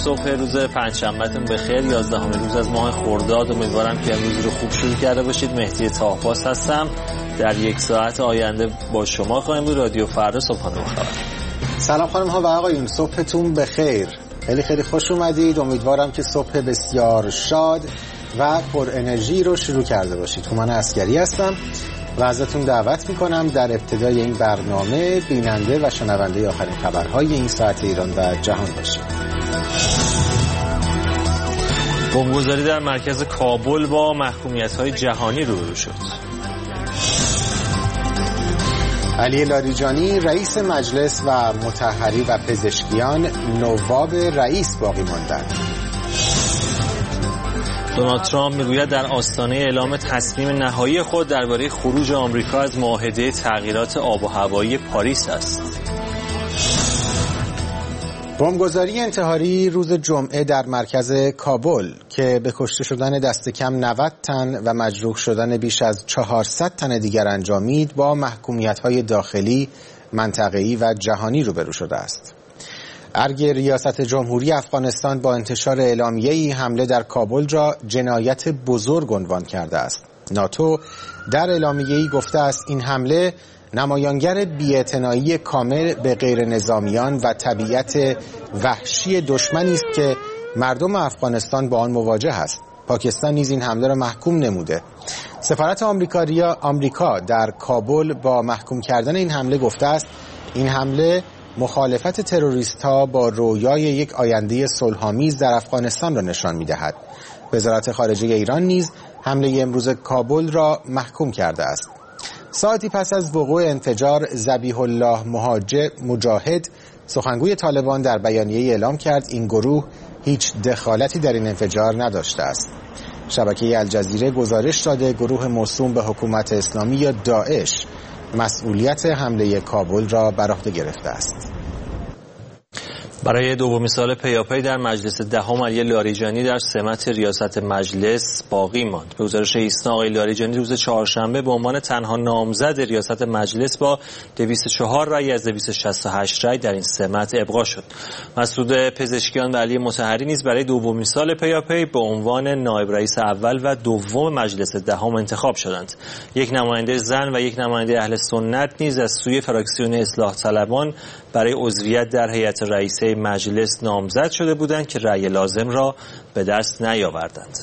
صبح روز پنجشنبهتون بخیر. 11 روز از ماه خرداد. امیدوارم که امروز رو خوب شروع کرده باشید. مهدی طاهباز هستم. در یک ساعت آینده با شما خواهیم بود. رادیو فردا صبحانه بخیر. سلام خانم ها و آقایون، صبحتون بخیر. خیلی خوش اومدید. امیدوارم که صبح بسیار شاد و پر انرژی رو شروع کرده باشید. هومن عسگری هستم و ازتون دعوت میکنم در ابتدای این برنامه بیننده و شنونده آخرین خبرهای این ساعت ایران و جهان باشید. بمبگذاری در مرکز کابل با محکومیت‌های جهانی روبرو شد. علی لاریجانی رئیس مجلس و مطهری و پزشکیان نواب رئیس باقی ماندند. دونالد ترامپ میگوید در آستانه اعلام تصمیم نهایی خود درباره خروج آمریکا از معاهده تغییرات آب و هوایی پاریس است. بمبگذاری انتحاری روز جمعه در مرکز کابل که به کشته شدن دست کم 90 تن و مجروح شدن بیش از 400 تن دیگر انجامید با محکومیت‌های داخلی، منطقه‌ای و جهانی روبرو شده است. ارگ ریاست جمهوری افغانستان با انتشار اعلامیه‌ای حمله در کابل را جنایت بزرگ عنوان کرده است. ناتو در اعلامیه‌ای گفته است این حمله نمایانگر بی‌اعتنایی کامل به غیر نظامیان و طبیعت وحشی دشمنی است که مردم افغانستان با آن مواجه است. پاکستان نیز این حمله را محکوم نموده. سفارت آمریکا در کابل با محکوم کردن این حمله گفته است این حمله مخالفت تروریست‌ها با رویای یک آینده صلح‌آمیز در افغانستان را نشان می‌دهد. وزارت خارجه ایران نیز حمله امروز کابل را محکوم کرده است. ساعتی پس از وقوع انفجار ذبیح الله مجاهد، سخنگوی طالبان در بیانیه‌ای اعلام کرد این گروه هیچ دخالتی در این انفجار نداشته است. شبکه الجزیره گزارش داده گروه موسوم به حکومت اسلامی یا داعش مسئولیت حمله کابل را بر عهده گرفته است. برای دومین سال پیاپی در مجلس دهم علی لاریجانی در سمت ریاست مجلس باقی ماند. به گزارش ایسنا آقای لاریجانی روز چهارشنبه به عنوان تنها نامزد ریاست مجلس با 204 رأی از 268 رأی در این سمت ابقا شد. مسعود پزشکیان و علی مطهری نیز برای دومین سال پیاپی به عنوان نایب رئیس اول و دوم مجلس دهم انتخاب شدند. یک نماینده زن و یک نماینده اهل سنت نیز از سوی فراکسیون اصلاح طلبان برای عضویت در هیئت رئیسه مجلس نامزد شده بودند که رأی لازم را به دست نیاوردند.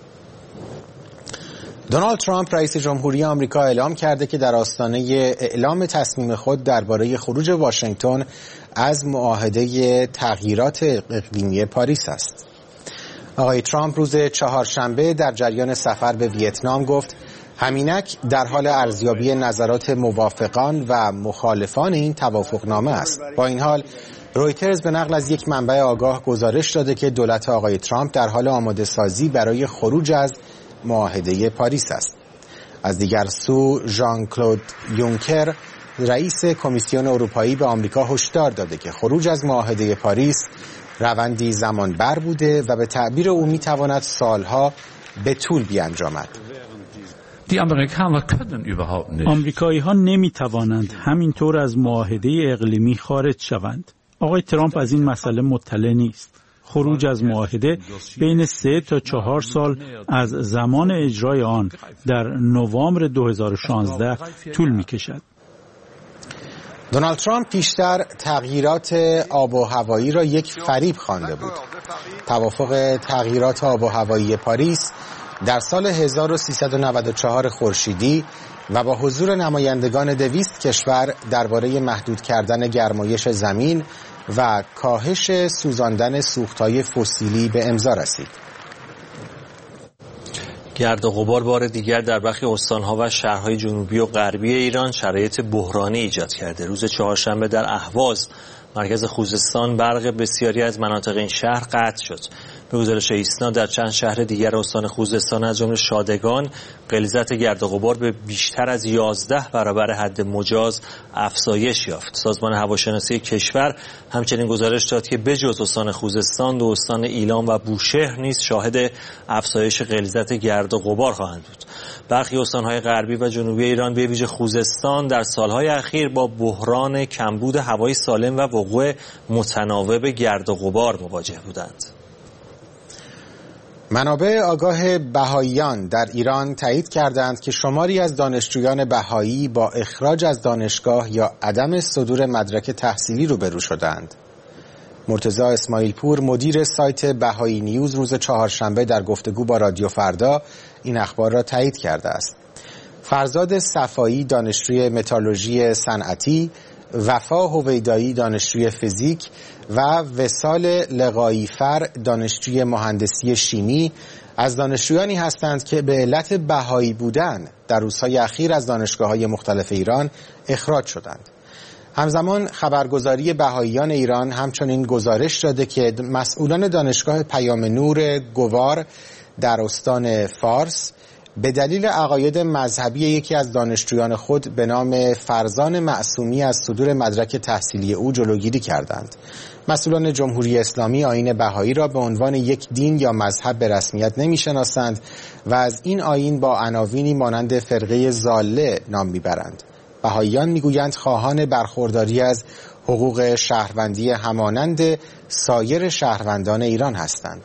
دونالد ترامپ رئیس جمهوری آمریکا اعلام کرده که در آستانه اعلام تصمیم خود درباره خروج واشنگتن از معاهده تغییرات اقلیمی پاریس است. آقای ترامپ روز چهارشنبه در جریان سفر به ویتنام گفت همینک در حال ارزیابی نظرات موافقان و مخالفان این توافقنامه است. با این حال رویترز به نقل از یک منبع آگاه گزارش داده که دولت آقای ترامپ در حال آماده سازی برای خروج از معاهده پاریس است. از دیگر سو ژان کلود یونکر رئیس کمیسیون اروپایی به آمریکا هشدار داده که خروج از معاهده پاریس روندی زمانبر بوده و به تعبیر او میتواند سالها به طول بیانجامد. آمریکایی ها نمی توانند همینطور از معاهده اقلیمی خارج شوند. آقای ترامپ از این مسئله مطلع نیست. خروج از معاهده بین 3 تا 4 سال از زمان اجرای آن در نوامبر 2016 طول می کشد. دونالد ترامپ پیشتر تغییرات آب و هوایی را یک فریب خوانده بود. توافق تغییرات آب و هوایی پاریس در سال 1394 خورشیدی و با حضور نمایندگان 200 کشور درباره محدود کردن گرمایش زمین و کاهش سوزاندن سوختهای فسیلی به امضا رسید. گرد و غبار بار دیگر در برخی استانها و شهرهای جنوبی و غربی ایران شرایط بحرانی ایجاد کرده. روز چهارشنبه در اهواز مرکز خوزستان برق بسیاری از مناطق این شهر قطع شد. به گزارش ایسنا در چند شهر دیگر استان خوزستان از جمله شادگان غلیظت گرد و غبار به بیشتر از 11 برابر حد مجاز افزایش یافت. سازمان هواشناسی کشور همچنین گزارش داد که بجز استان خوزستان دو استان ایلام و بوشهر نیز شاهد افزایش غلیظت گرد و غبار خواهند بود. برخی استانهای غربی و جنوبی ایران به ویژه خوزستان در سالهای اخیر با بحران کمبود هوای سالم و وقوع متناوب گرد و غبار مواجه بودند. منابع آگاه بهائیان در ایران تایید کردند که شماری از دانشجویان بهایی با اخراج از دانشگاه یا عدم صدور مدرک تحصیلی روبرو شدند. مرتضی اسماعیل پور مدیر سایت بهایی نیوز روز چهارشنبه در گفتگو با رادیو فردا این اخبار را تایید کرده است. فرزاد صفایی دانشجوی متالورژی صنعتی، وفا هویدایی دانشجوی فیزیک و وصال لقاییفر دانشجوی مهندسی شیمی از دانشجویانی هستند که به علت بهایی بودن در روزهای اخیر از دانشگاه‌های مختلف ایران اخراج شدند. همزمان خبرگزاری بهائیان ایران همچنین گزارش داده که مسئولان دانشگاه پیام نور گوار در استان فارس به دلیل عقاید مذهبی یکی از دانشجویان خود به نام فرزان معصومی از صدور مدرک تحصیلی او جلوگیری کردند. مسئولان جمهوری اسلامی آیین بهایی را به عنوان یک دین یا مذهب به رسمیت نمی‌شناسند و از این آیین با عناوینی مانند فرقه ضاله نام می‌برند. بهائیان میگویند خواهان برخورداری از حقوق شهروندی همانند سایر شهروندان ایران هستند.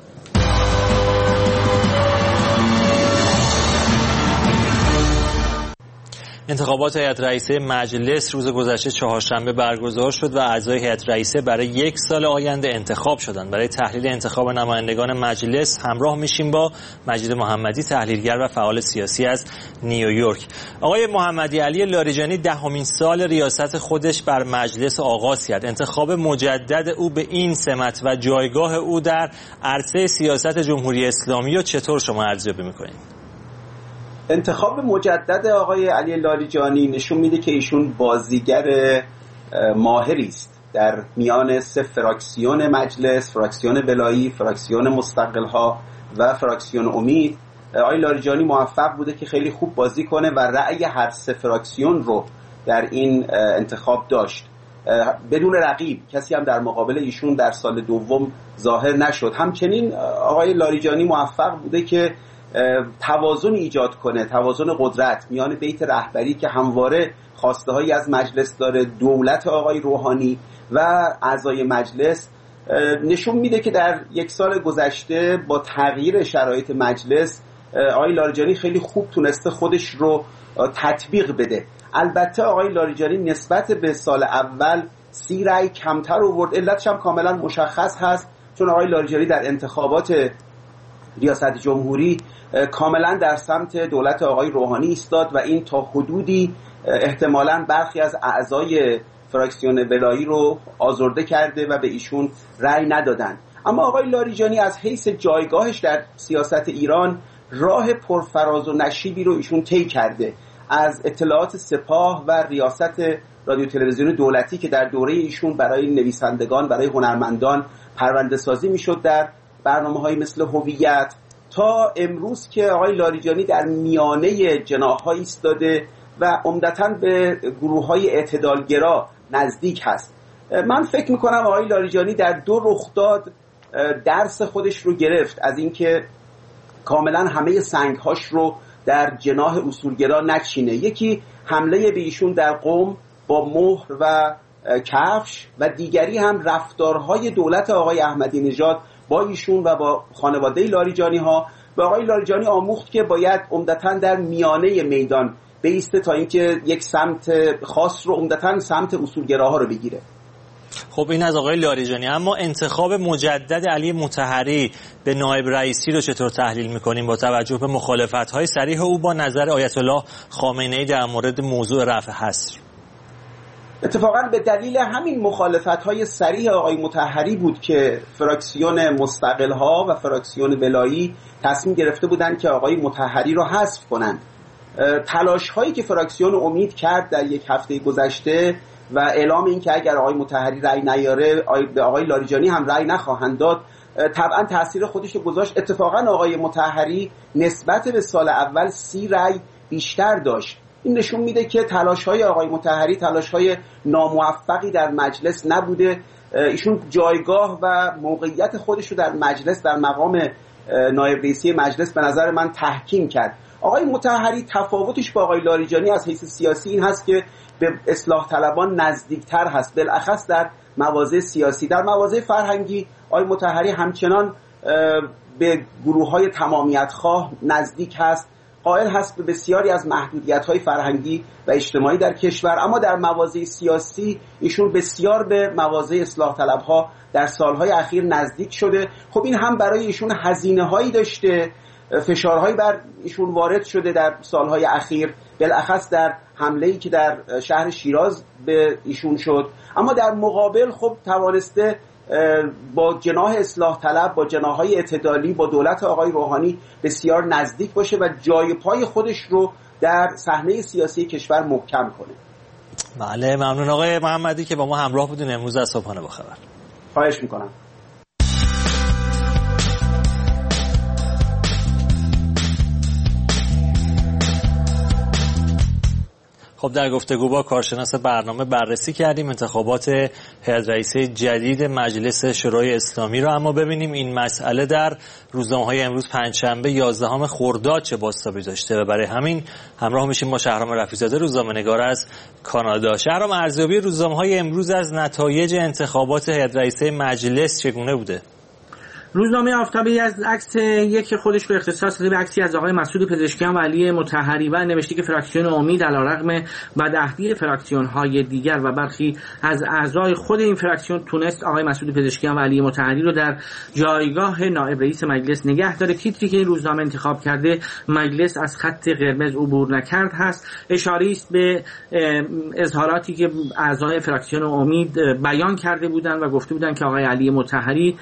انتخابات هیئت رئیسه مجلس روز گذشته چهارشنبه برگزار شد و اعضای هیئت رئیسه برای 1 سال آینده انتخاب شدند. برای تحلیل انتخاب نمایندگان مجلس همراه میشیم با مجید محمدی، تحلیلگر و فعال سیاسی از نیویورک. آقای محمدی، علی لاریجانی 10مین سال ریاست خودش بر مجلس آغاز کرد. انتخاب مجدد او به این سمت و جایگاه او در عرصه سیاست جمهوری اسلامی رو چطور شما ارزیابی می‌کنید؟ انتخاب مجدد آقای علی لاریجانی نشون میده که ایشون بازیگر ماهری است در میان 3 فراکسیون مجلس، فراکسیون بلایی، فراکسیون مستقل‌ها و فراکسیون امید. آقای لاریجانی موفق بوده که خیلی خوب بازی کنه و رأی هر 3 فراکسیون رو در این انتخاب داشت. بدون رقیب کسی هم در مقابل ایشون در سال دوم ظاهر نشد. همچنین آقای لاریجانی موفق بوده که توازن ایجاد کنه، توازن قدرت میان بیت رهبری که همواره خواسته‌هایی از مجلس داره، دولت آقای روحانی و اعضای مجلس. نشون میده که در 1 سال گذشته با تغییر شرایط مجلس آقای لاریجانی خیلی خوب تونسته خودش رو تطبیق بده. البته آقای لاریجانی نسبت به سال اول 30 رأی کمتر آورد. علتش هم کاملا مشخص هست، چون آقای لاریجانی در انتخابات ریاست جمهوری کاملا در سمت دولت آقای روحانی ایستاد و این تا حدودی احتمالاً برخی از اعضای فراکسیون بلایی رو آزرده کرده و به ایشون رأی ندادن. اما آقای لاریجانی از حیث جایگاهش در سیاست ایران راه پرفراز و نشیبی رو ایشون طی کرده. از اطلاعات سپاه و ریاست رادیو تلویزیون دولتی که در دوره ایشون برای نویسندگان، برای هنرمندان پرونده سازی میشد در برنامه‌های مثل هویت، تا امروز که آقای لاریجانی در میانه جناح‌ها ایستاده و عمدتاً به گروه‌های اعتدالگرا نزدیک هست. من فکر می‌کنم آقای لاریجانی در 2 رخداد درس خودش رو گرفت از اینکه کاملاً همه سنگ‌هاش رو در جناح اصولگرا نچینه. یکی حمله به ایشون در قم با مهر و کفش و دیگری هم رفتارهای دولت آقای احمدی نژاد با ایشون و با خانواده لاریجانی ها. و آقای لاریجانی آموخت که باید عمدتاً در میانه میدان بیسته تا اینکه یک سمت خاص رو عمدتاً سمت اصولگراها رو بگیره. خب این از آقای لاریجانی. اما انتخاب مجدد علی مطهری به نایب رئیسی رو چطور تحلیل می‌کنیم با توجه به مخالفت‌های صریح او با نظر آیت الله خامنه‌ای در مورد موضوع رفع حصر؟ اتفاقا به دلیل همین مخالفت‌های صریح آقای مطهری بود که فراکسیون مستقل‌ها و فراکسیون بلایی تصمیم گرفته بودند که آقای مطهری رو حذف کنند. تلاش‌هایی که فراکسیون امید کرد در 1 هفته گذشته و اعلام این که اگر آقای مطهری رأی نیاره به آقای لاریجانی هم رأی نخواهند داد، طبعا تاثیر خودش رو گذاشت. اتفاقا آقای مطهری نسبت به سال اول 30 رأی بیشتر داشت. این نشون میده که تلاش‌های آقای مطهری تلاش‌های ناموفقی در مجلس نبوده. ایشون جایگاه و موقعیت خودش رو در مجلس در مقام نایب رئیسی مجلس به نظر من تحکیم کرد. آقای مطهری تفاوتش با آقای لاریجانی از حیث سیاسی این هست که به اصلاح طلبان نزدیکتر هست، بالاخص در مواضع سیاسی. در مواضع فرهنگی آقای مطهری همچنان به گروه‌های تمامیت‌خواه نزدیک هست، قائل هست به بسیاری از محدودیت‌های فرهنگی و اجتماعی در کشور، اما در مواضع سیاسی ایشون بسیار به مواضع اصلاح طلب‌ها در سالهای اخیر نزدیک شده. خب این هم برای ایشون هزینه‌هایی داشته، فشارهایی بر ایشون وارد شده در سالهای اخیر، بالاخص در حمله‌ای که در شهر شیراز به ایشون شد، اما در مقابل خب توانسته با جناح اصلاح طلب، با جناح‌های اعتدالی، با دولت آقای روحانی بسیار نزدیک باشه و جای پای خودش رو در صحنه سیاسی کشور محکم کنه. بله، ممنون آقای محمدی که با ما همراه بودین امروز از صبحانه با خبر. خواهش میکنم. خب در گفتگو با کارشناس برنامه بررسی کردیم انتخابات هیئت رئیسه جدید مجلس شورای اسلامی را، اما ببینیم این مسئله در روزنامه‌های امروز پنجشنبه 11 خرداد چه بازتابی داشته و برای همین همراه میشیم با شهرام رفیع‌زاده روزنامه‌نگار از کانادا. شهرام، ارزیابی روزنامه‌های امروز از نتایج انتخابات هیئت رئیسه مجلس چگونه بوده؟ روزنامه آفتابی از عکس یک خودش رو اختصاص داده به عکسی از آقای مسعود پزشکیان و علی مطهری و نوشته که فراکسیون امید علیرغم بدعهدی فراکسیون‌های دیگر و برخی از اعضای خود این فراکسیون تونست آقای مسعود پزشکیان و علی مطهری رو در جایگاه نایب رئیس مجلس نگه داره. تیتری که این روزنامه انتخاب کرده مجلس از خط قرمز عبور نکرد هست، اشاره است به اظهاراتی که اعضای فراکسیون امید بیان کرده بودند و گفته بودند که آقای علی مطهری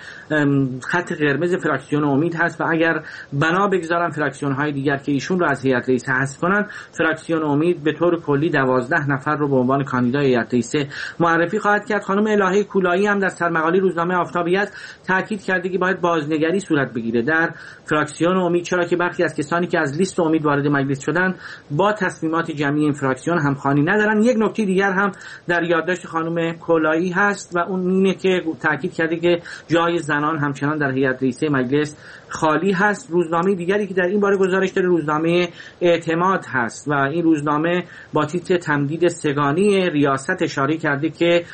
خط قرمز فراکسیون امید هست و اگر بنا بگذارن فراکسیون‌های دیگر که ایشون رو از هیئت رئیسه حذف کنن، فراکسیون امید به طور کلی 12 نفر رو به عنوان کاندیدای هیئت رئیسه معرفی خواهد کرد. خانم الهه کولایی هم در سرمقاله روزنامه آفتابیت تاکید کرده که باید بازنگری صورت بگیره در فراکسیون امید، چرا که برخی از کسانی که از لیست امید وارد مجلس شدن با تصمیمات جمعی این فراکسیون همخوانی ندارن. یک نکته دیگر هم در یادداشت خانم کولایی هست و اون اینه که تاکید کرده که جای زنان همچنان در هیئت رئیسه مجلس خالی هست. روزنامه دیگری که در این باره گزارش داره روزنامه اعتماد هست و این روزنامه با تیتر تمدید سگانی ریاست اشاره کرده که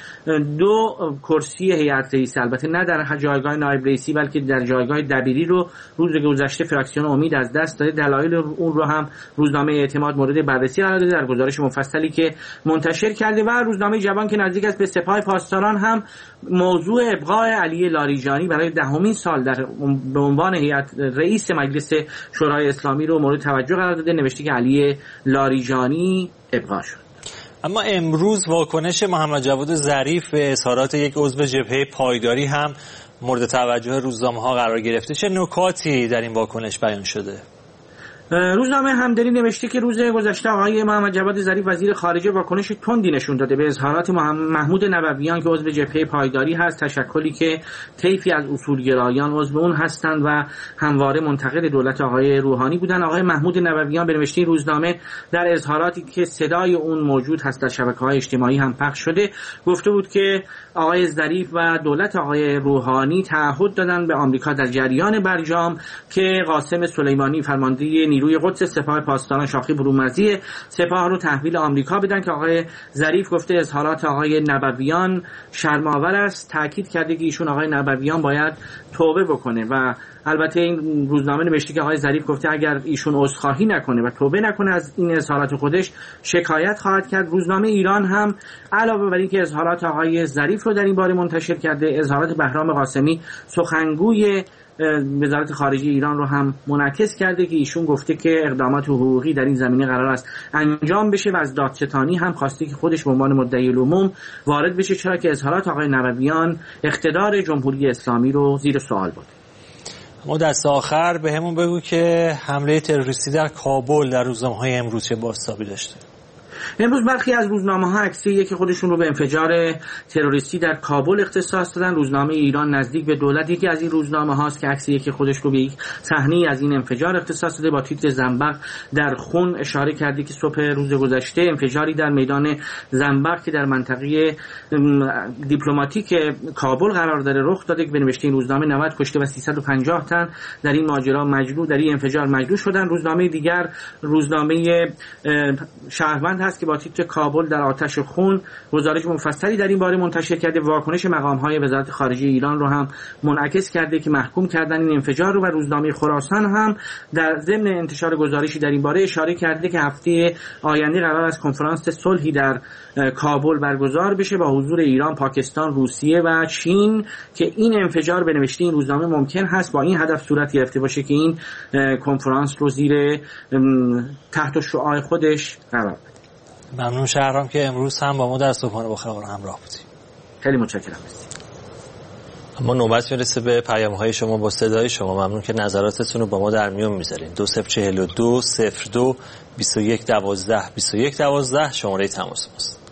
2 کرسی هیئت رئیسه، البته نه در جایگاه نایب رئیسی بلکه در جایگاه دبیری رو روز گذشته فراکسیون امید از دست داده. دلایل اون رو هم روزنامه اعتماد مورد بررسی قرار داده در گزارش مفصلی که منتشر کرده. و روزنامه جوان که نزدیک است به سپاه پاسداران هم موضوع ابقاء علی لاریجانی برای 10مین سال به عنوان هیئت رئیس مجلس شورای اسلامی رو مورد توجه قرار داده، نوشته که علی لاریجانی ابقا شد. اما امروز واکنش محمد جواد ظریف به اظهارات یک عضو جبهه پایداری هم مورد توجه روزنامه‌ها قرار گرفته. چه نکاتی در این واکنش بیان شده؟ روزنامه همدلی نوشته که روز گذشته آقای محمد جواد ظریف وزیر خارجه واکنش تندی نشون داده به اظهارات محمود نبویان که عضو جبهه پایداری هست، تشکلی که طیفی از اصولگرایان عضو اون هستند و همواره منتقد دولت آقای روحانی بودن. آقای محمود نبویان به نوشته روزنامه در اظهاراتی که صدای اون موجود هست در شبکه‌های اجتماعی هم پخش شده گفته بود که آقای ظریف و دولت آقای روحانی تعهد دادن به آمریکا در جریان برجام که قاسم سلیمانی فرمانده نیروی قدس سپاه پاسداران شاخه برومرزی سپاه رو تحویل آمریکا بدن که آقای ظریف گفته اظهارات آقای نبویان شرم‌آور است. تاکید کرده که ایشون آقای نبویان باید توبه بکنه و البته این روزنامه نوشته که آقای ظریف گفته اگر ایشون عذرخواهی نکنه و توبه نکنه از این اظهارات خودش شکایت خواهد کرد. روزنامه ایران هم علاوه بر اینکه اظهارات آقای ظریف رو در این باره منتشر کرده، اظهارات بهرام قاسمی سخنگوی وزارت خارجه ایران رو هم منعکس کرده که ایشون گفته که اقدامات حقوقی در این زمینه قرار است انجام بشه و از دادستانی هم خواسته که خودش به عنوان مدعی العموم وارد بشه، چرا که اظهارات آقای نبویان اقتدار جمهوری اسلامی رو زیر سوال برده. ما دست آخر به همون بگو که حمله تروریستی در کابل در روزنامه‌های امروز چه بازتابی داشته؟ امروز برخی از روزنامه‌ها عکسی که خودشون رو به انفجار تروریستی در کابل اختصاص دادن. روزنامه ایران نزدیک به دولت یکی از این روزنامه‌هاست که عکسی که خودش رو به یک صحنه از این انفجار اختصاص داده با تیتر زنبق در خون اشاره کرده که صبح روز گذشته انفجاری در میدان زنبق که در منطقه دیپلماتیک کابل قرار داره رخ داده که به نوشته این روزنامه 90 کشته و 350 تن در این ماجرا مجروح در این انفجار مجروح شدن. روزنامه دیگر روزنامه شهروند هست که با تیتر کابل در آتش و خون گزارش مفصلی در این باره منتشر کرده. واکنش مقام‌های وزارت خارجه ایران رو هم منعکس کرده که محکوم کردن این انفجار رو و روزنامه خراسان هم در ضمن انتشار گزارشی در این باره اشاره کرده که هفته آینده قرار است کنفرانس صلحی در کابل برگزار بشه با حضور ایران، پاکستان، روسیه و چین که این انفجار به نوشته این روزنامه ممکن هست با این هدف صورت گرفته باشه که این کنفرانس رو زیر تحت شعاع خودش قرار بده. ممنون شهرام که امروز هم با ما در صبحانه با خبر همراه بودیم. خیلی متشکرم. اما نوبت میرسه به پیام‌های شما با صدای شما. ممنون که نظراتتون رو با ما در میون میذارین. 2042 02 21 12 21 12 شماره تماس ماست.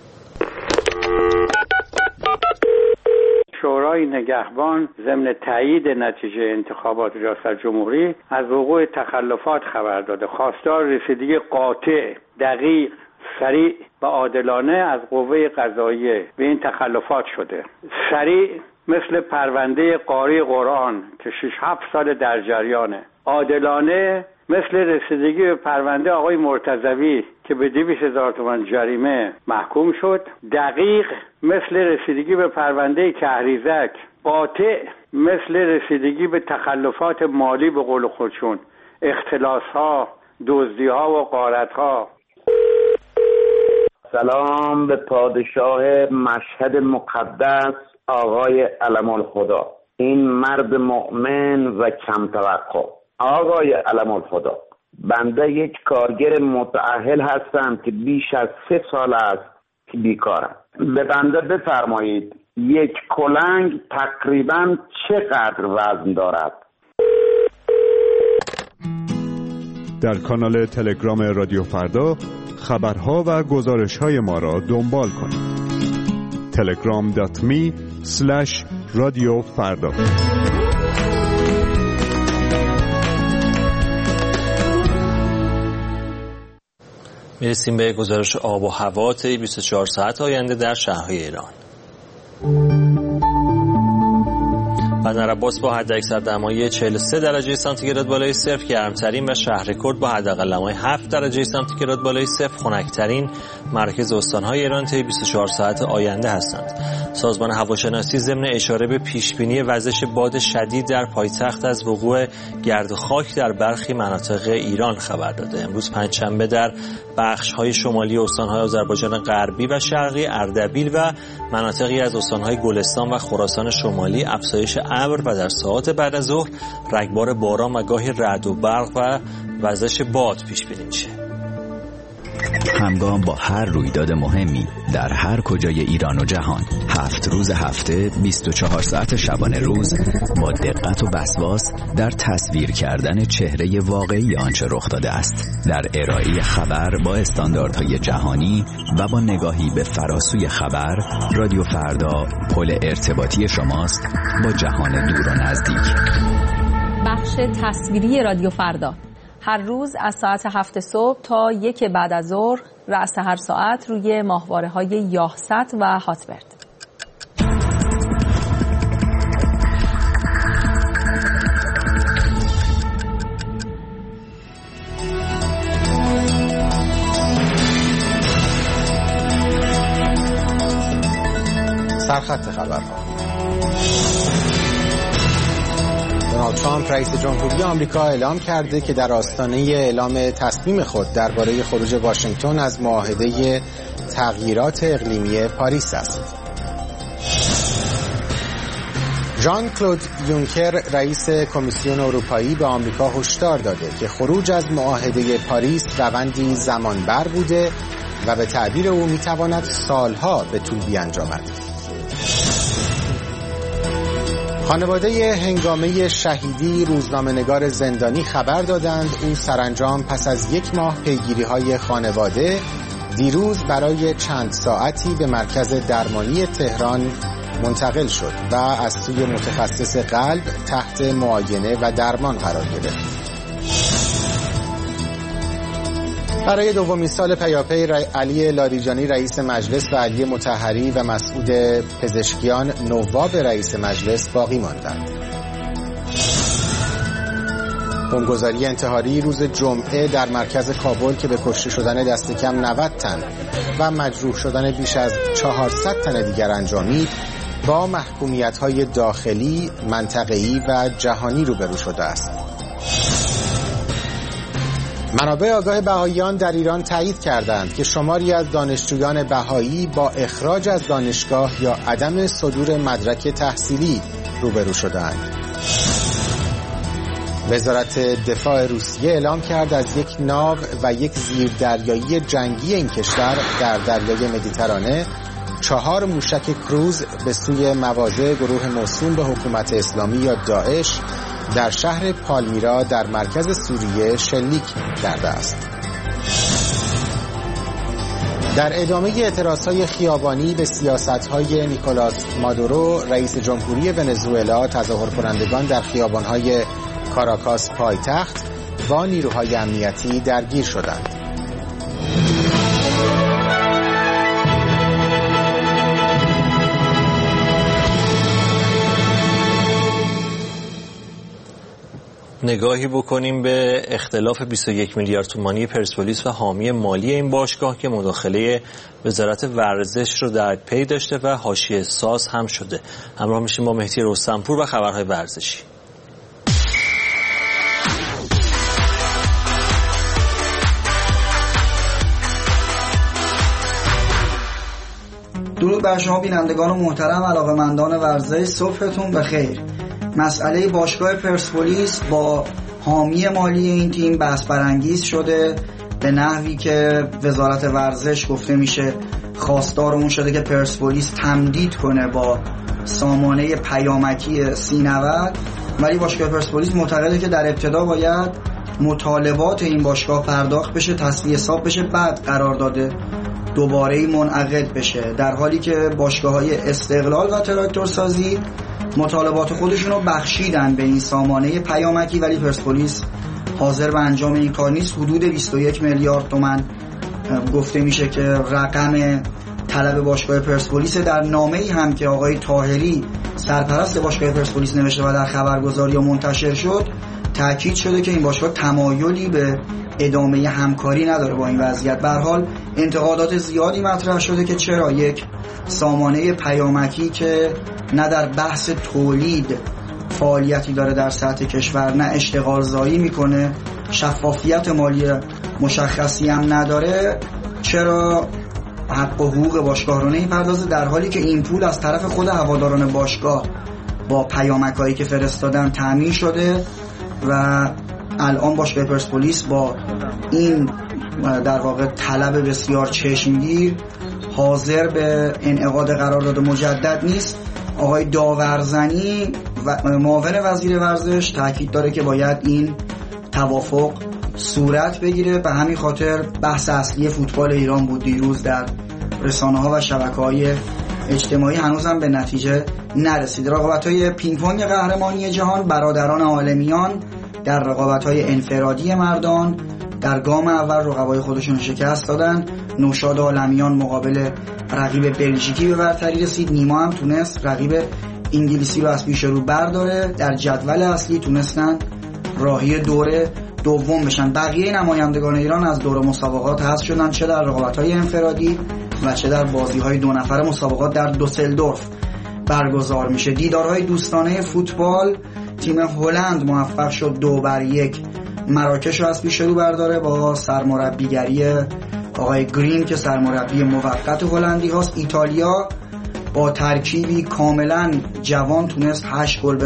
شورای نگهبان ضمن تایید نتیجه انتخابات ریاست جمهوری از وقوع تخلفات خبر داده. خواستار رسیدگی قاطع، دقیق، سریع و عادلانه از قوه قضاییه به این تخلفات شده. سریع مثل پرونده قاری قرآن که 6-7 سال در جریانه. عادلانه مثل رسیدگی به پرونده آقای مرتضوی که به 200,000 تومان جریمه محکوم شد. دقیق مثل رسیدگی به پرونده کهریزک. قاطع مثل رسیدگی به تخلفات مالی به قول خودشون، اختلاس‌ها، دزدی‌ها و غارت‌ها. سلام به پادشاه مشهد مقدس آقای علم الخدا، این مرد مؤمن و کم توقع. آقای علم الخدا، بنده یک کارگر متأهل هستم که بیش از 3 سال است که بیکارم. به بنده بفرمایید یک کلنگ تقریباً چقدر وزن دارد؟ در کانال تلگرام رادیو فردا خبرها و گزارش‌های ما را دنبال کنید. telegram.me/رادیو فردا. میرسیم به گزارش آب و هوا طی 24 ساعت آینده در شهرهای ایران. بندر عباس با حداکثر دمای 43 درجه سانتیگراد بالای صفر گرمترین و شهر کرد با حداقل دمای 7 درجه سانتیگراد بالای صفر خنک‌ترین مرکز استان‌های ایران طی 24 ساعت آینده هستند. سازمان هواشناسی ضمن اشاره به پیشبینی وزش باد شدید در پایتخت از وقوع گرد و خاک در برخی مناطق ایران خبر داده. امروز پنجشنبه در بخش‌های شمالی استان‌های آذربایجان غربی و شرقی، اردبیل و مناطقی از استان‌های گلستان و خراسان شمالی افزایش ابر و در ساعات بعد از ظهر رگبار باران و گاهی رعد و برق و وزش باد پیش بینی میشه. همگام با هر رویداد مهمی در هر کجای ایران و جهان، 7 روز هفته 24 ساعت شبانه روز با دقت و وسواس در تصویر کردن چهره واقعی آنچه رخ داده است، در ارائه خبر با استانداردهای جهانی و با نگاهی به فراسوی خبر. رادیو فردا پل ارتباطی شماست با جهان دور و نزدیک. بخش تصویری رادیو فردا هر روز از ساعت 7 صبح تا 1 بعد از ظهر رأس هر ساعت روی ماهواره‌های یاهست و هاتبرد. سرخط خبرها. دونالد ترامپ رئیس جمهوری آمریکا اعلام کرده که در آستانه اعلام تصمیم خود درباره خروج واشنگتن از معاهده تغییرات اقلیمی پاریس است. ژان کلود یونکر رئیس کمیسیون اروپایی به آمریکا هشدار داده که خروج از معاهده پاریس روندی زمانبر بوده و به تعبیر او میتواند سالها به طول بیانجامد. خانواده هنگامه شهیدی روزنامه‌نگار زندانی خبر دادند او سرانجام پس از 1 ماه پیگیری‌های خانواده دیروز برای چند ساعتی به مرکز درمانی تهران منتقل شد و از سوی متخصص قلب تحت معاینه و درمان قرار گرفت. برای دومین سال پیاپی علی لاریجانی رئیس مجلس و علی مطهری و مسعود پزشکیان نواب رئیس مجلس باقی ماندند. بمبگذاری انتحاری روز جمعه در مرکز کابل که به کشته شدن دست کم 90 تن و مجروح شدن بیش از 400 تن دیگر انجامید، با محکومیت‌های داخلی، منطقه‌ای و جهانی روبرو شده است. منابع آگاه بهائیان در ایران تایید کردند که شماری از دانشجویان بهایی با اخراج از دانشگاه یا عدم صدور مدرک تحصیلی روبرو شدند. وزارت دفاع روسیه اعلام کرد از یک ناو و یک زیردریایی جنگی این کشور در دریای مدیترانه 4 موشک کروز به سوی مواضع گروه موسوم به حکومت اسلامی یا داعش در شهر پالمیرا در مرکز سوریه شلیک کرده است. در ادامه اعتراضهای خیابانی به سیاست‌های نیکولاس مادورو رئیس جمهوری ونزوئلا، تظاهر کنندگان در خیابان‌های کاراکاس پایتخت با نیروهای امنیتی درگیر شدند. نگاهی بکنیم به اختلاف 21 میلیارد تومانی پرسپولیس و حامی مالی این باشگاه که مداخله وزارت ورزش رو در پی داشته و حاشیه ساز هم شده. همراه میشیم با مهدی رستمپور و خبرهای ورزشی. درود بر شما بینندگان محترم، علاقه‌مندان ورزش، صبحتون بخیر. مسئله باشگاه پرسپولیس با حامی مالی این تیم بحث برانگیز شده، به نحوی که وزارت ورزش گفته میشه خواستار اون شده که پرسپولیس تمدید کنه با سامانه پیامکی 3090، ولی باشگاه پرسپولیس معتقده که در ابتدا باید مطالبات این باشگاه پرداخت بشه، تصفیه حساب بشه، بعد قرارداد دوباره منعقد بشه، در حالی که باشگاه‌های استقلال و تراکتورسازی مطالبات خودشون رو بخشیدن به این سامانه پیامکی، ولی پرسپولیس حاضر به انجام این کار نیست. حدود 21 میلیارد تومان گفته میشه که رقم طلب باشگاه پرسپولیس. در نامه‌ای هم که آقای طاهری سرپرست باشگاه پرسپولیس نوشته و در خبرگزاری منتشر شد، تاکید شده که این باشگاه تمایلی به ادامه همکاری نداره با این وضعیت. به هر حال انتقادات زیادی مطرح شده که چرا یک سامانه پیامکی که نه در بحث تولید فعالیتی داره در سطح کشور، نه اشتغال زایی میکنه، شفافیت مالی مشخصی هم نداره، چرا حق و حقوق باشگاه رو نمیپردازه، در حالی که این پول از طرف خود هواداران باشگاه با پیامکایی که فرستادن تامین شده و الان باشگاه پرسپولیس با این در واقع طلب بسیار چشمگیر حاضر به انعقاد قرارداد مجدد نیست. آقای داورزنی معاون وزیر ورزش تاکید داره که باید این توافق صورت بگیره. به همین خاطر بحث اصلی فوتبال ایران بود دیروز در رسانه‌ها و شبکه‌های اجتماعی هنوزم به نتیجه نرسید. رقابت‌های پینگ پونگ قهرمانی جهان، برادران عالمیان در رقابت‌های انفرادی مردان در گام اول رقبای خودشون شکست دادن. نوشاد عالمیان مقابل رقیب بلژیکی به برتری رسید. نیما هم تونست رقیب انگلیسی رو از پیش رو برداره. در جدول اصلی تونستن راهی دور دوم بشن. بقیه نمایندگان ایران از دور مسابقات حذف شدن، چه در رقابت‌های انفرادی و چه در بازی‌های 2 نفره مسابقات در دوسلدورف برگزار میشه. دیدارهای دوستانه فوتبال، تیم هلند موفق شد 2-1 مراکش رو از پیش رو برداره با سرمربیگری آقای گرین که سرمربی موقت هلندی هاست. ایتالیا با ترکیبی کاملا جوان تونست 8 گل به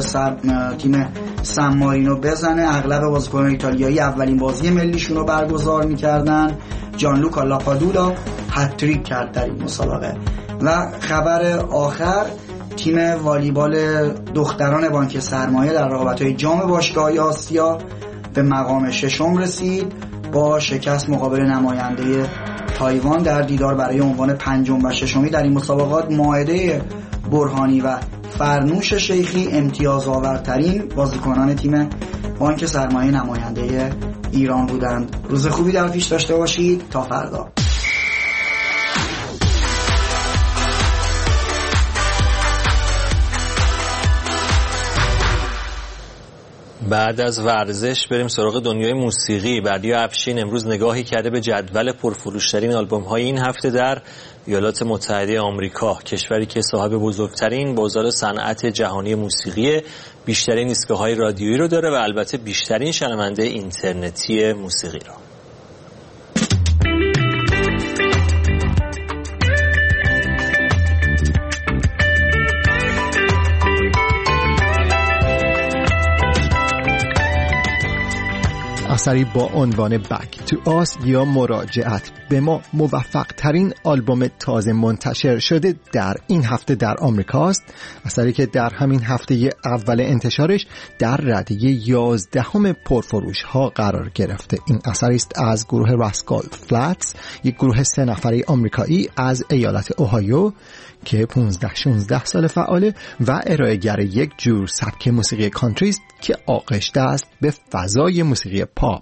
تیم سان مارینو بزنه. اغلب بازیکنان ایتالیایی اولین بازی ملیشون رو برگزار می‌کردن. جانلوکا لاپادولا هتریک کرد در این مسابقه. و خبر آخر، تیم والیبال دختران بانک سرمایه در رقابت‌های جام باشگاه‌های آسیا به مقام 6 رسید با شکست مقابل نماینده تایوان در دیدار برای عنوان 5 و 6 در این مسابقات. مائده برهانی و فرنوش شیخی امتیازآورترین بازیکنان تیم بانک سرمایه نماینده ایران بودند. روز خوبی در پیش داشته باشید. تا فردا. بعد از ورزش بریم سراغ دنیای موسیقی. بردیا افشین امروز نگاهی کرده به جدول پرفروشترین آلبوم‌های این هفته در ایالات متحده آمریکا، کشوری که صاحب بزرگترین بازار صنعت جهانی موسیقی، بیشترین ایستگاه‌های رادیویی رو داره و البته بیشترین شنونده اینترنتی موسیقی رو. اثری با عنوان Back to Us یا مراجعت به ما موفق ترین آلبوم تازه منتشر شده در این هفته در آمریکاست. اثری که در همین هفته اول انتشارش در رده 11 پرفروش ها قرار گرفته. این اثری است از گروه راسکال فلاتس، یک گروه 3 نفره آمریکایی از ایالت اوهایو که 15-16 سال فعاله و ارائه‌گر یک جور سبک موسیقی کانتری است که آغشته است به فضای موسیقی پاپ.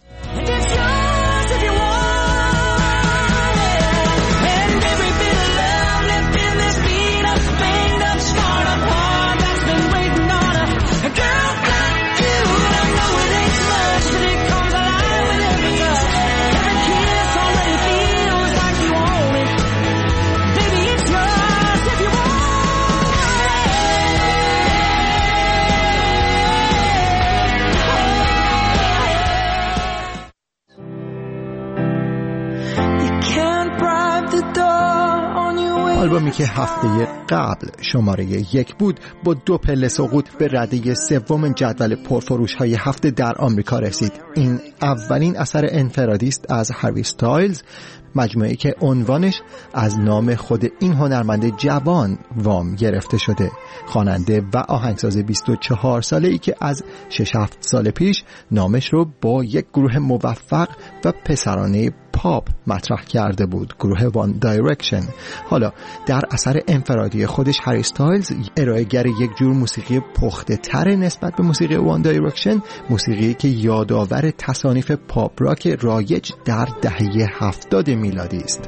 آلبومی که هفته قبل شماره 1 بود با 2 پله سقوط به رده 3 جدول پرفروش های هفته در آمریکا رسید. این اولین اثر انفرادی است از هاری استایلز، مجموعه‌ای که عنوانش از نام خود این هنرمند جوان وام گرفته شده. خواننده و آهنگساز 24 ساله‌ای که از 6-7 سال پیش نامش رو با یک گروه موفق و پسرانه پاپ مطرح کرده بود، گروه وان دایرکشن. حالا در اثر انفرادی خودش هری استایلز ارائه‌گر یک جور موسیقی پخته تر نسبت به موسیقی وان دایرکشن، موسیقی که یادآور تصانیف پاپ راک رایج در دهه 70 میلادی است.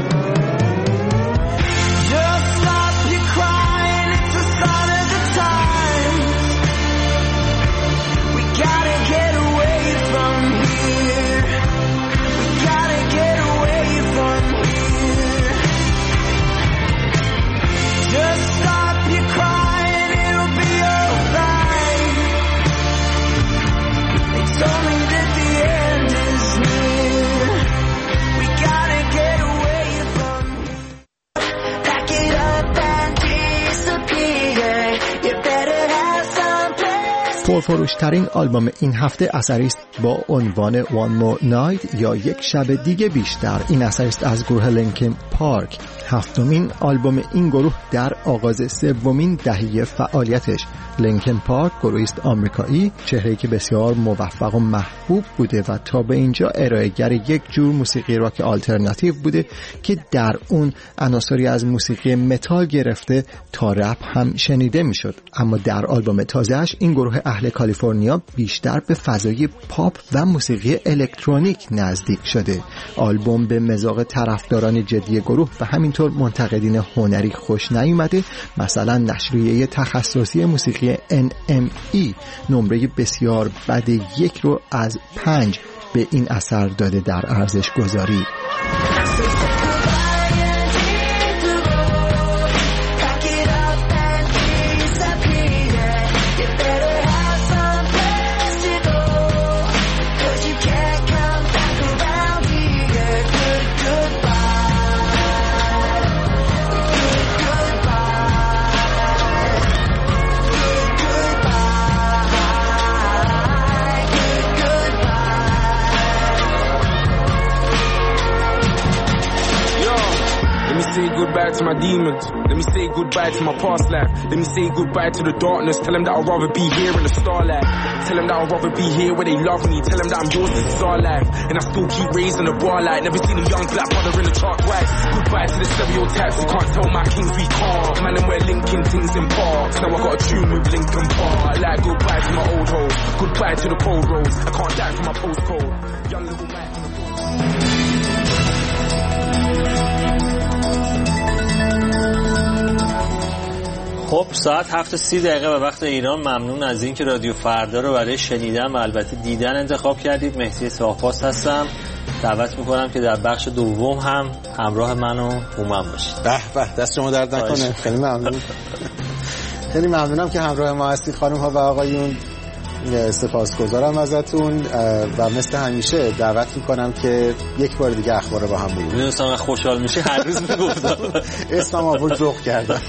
پرفروشترین آلبوم این هفته اثری است با عنوان One More Night یا یک شب دیگه بیشتر. این اثر است از گروه لینکن پارک، 7مین آلبوم این گروه در آغاز 3مین دهه فعالیتش. لینکن پارک گروهی است آمریکایی، چهره‌ای که بسیار موفق و محبوب بوده و تا به اینجا ارائه‌گر یک جور موسیقی راک آلترناتیو بوده که در اون عناصری از موسیقی متال گرفته تا رپ هم شنیده میشد. اما در آلبوم تازه‌اش این گروه اهل کالیفرنیا بیشتر به فضای پاپ و موسیقی الکترونیک نزدیک شده. آلبوم به مذاق طرفداران جدی گروه و همینطور منتقدین هنری خوش نیامده. مثلا نشریه تخصصی موسیقی NME نمره بسیار بد 1 رو از 5 به این اثر داده در ارزش گذاری. Goodbye to my demons. Let me say goodbye to my past life. Let me say goodbye to the darkness. Tell them that I'd rather be here in the starlight. Tell them that I'd rather be here where they love me. Tell them that I'm yours, this is our life. And I still keep raising the bar like never seen a young black brother in the chart twice. Goodbye to the stereotypes. You can't tell my kings we can't. Man, and we're linking things in parks. Now I got a tune with Linkin Park. Like goodbye to my old hoes. Goodbye to the cold roads. I can't die for my postcode. Young little man from the خب ساعت 7:30 و وقت ایران. ممنون از اینکه رادیو فردا رو برای شنیدن و البته دیدن انتخاب کردید. مهدی صافاس هستم. دعوت میکنم که در بخش دوم هم همراه من و هومن باشید. به به، دست شما درد نکنه. خیلی ممنون. خیلی ممنونم که همراه ما هستید خانم ها و آقایون. سپاسگزارم ازتون و مثل همیشه دعوت میکنم که یک بار دیگه اخبار با هم بگیم. میدونستم خوشحال میشه هر روز میگفتم. اسلام آباد ذوق کردم.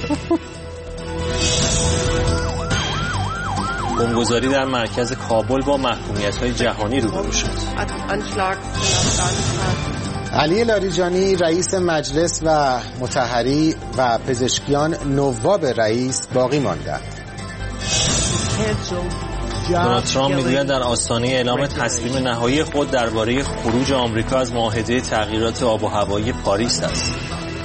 بمبگذاری در مرکز کابل با محکومیت‌های جهانی روبرو شد. علی لاریجانی رئیس مجلس و مطهری و پزشکیان نواب رئیس باقی ماندند. دونالد ترامپ میگوید در آستانه اعلام تصمیم نهایی خود درباره خروج آمریکا از معاهده تغییرات آب و هوایی پاریس است.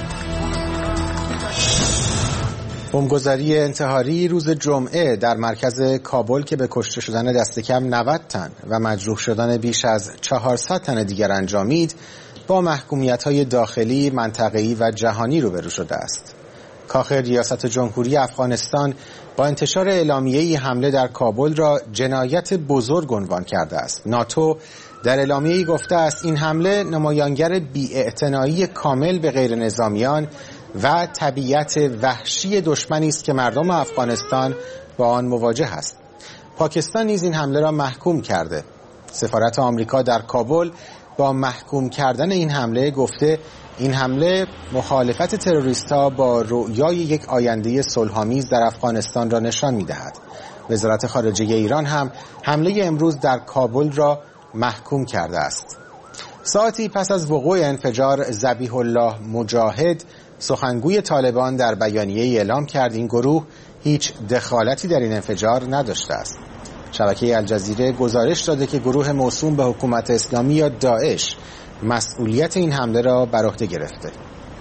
بمبگذاری انتحاری روز جمعه در مرکز کابل که به کشته شدن دست کم 90 تن و مجروح شدن بیش از 400 تن دیگر انجامید، با محکومیت‌های داخلی، منطقه‌ای و جهانی روبرو شده است. کاخ ریاست جمهوری افغانستان با انتشار اعلامیه‌ای حمله در کابل را جنایت بزرگ عنوان کرده است. ناتو در اعلامیه‌ای گفته است این حمله نمایانگر بی‌اعتنایی کامل به غیر نظامیان و طبیعت وحشی دشمنی است که مردم افغانستان با آن مواجه است. پاکستان نیز این حمله را محکوم کرده. سفارت آمریکا در کابل با محکوم کردن این حمله گفته این حمله مخالفت تروریست‌ها با رؤیای یک آینده صلح‌آمیز در افغانستان را نشان می‌دهد. وزارت خارجه ایران هم حمله امروز در کابل را محکوم کرده است. ساعتی پس از وقوع انفجار، ذبیح الله مجاهد سخنگوی طالبان در بیانیه‌ای اعلام کرد این گروه هیچ دخالتی در این انفجار نداشته است. شبکه الجزیره گزارش داده که گروه موسوم به حکومت اسلامی یا داعش مسئولیت این حمله را بر عهده گرفته.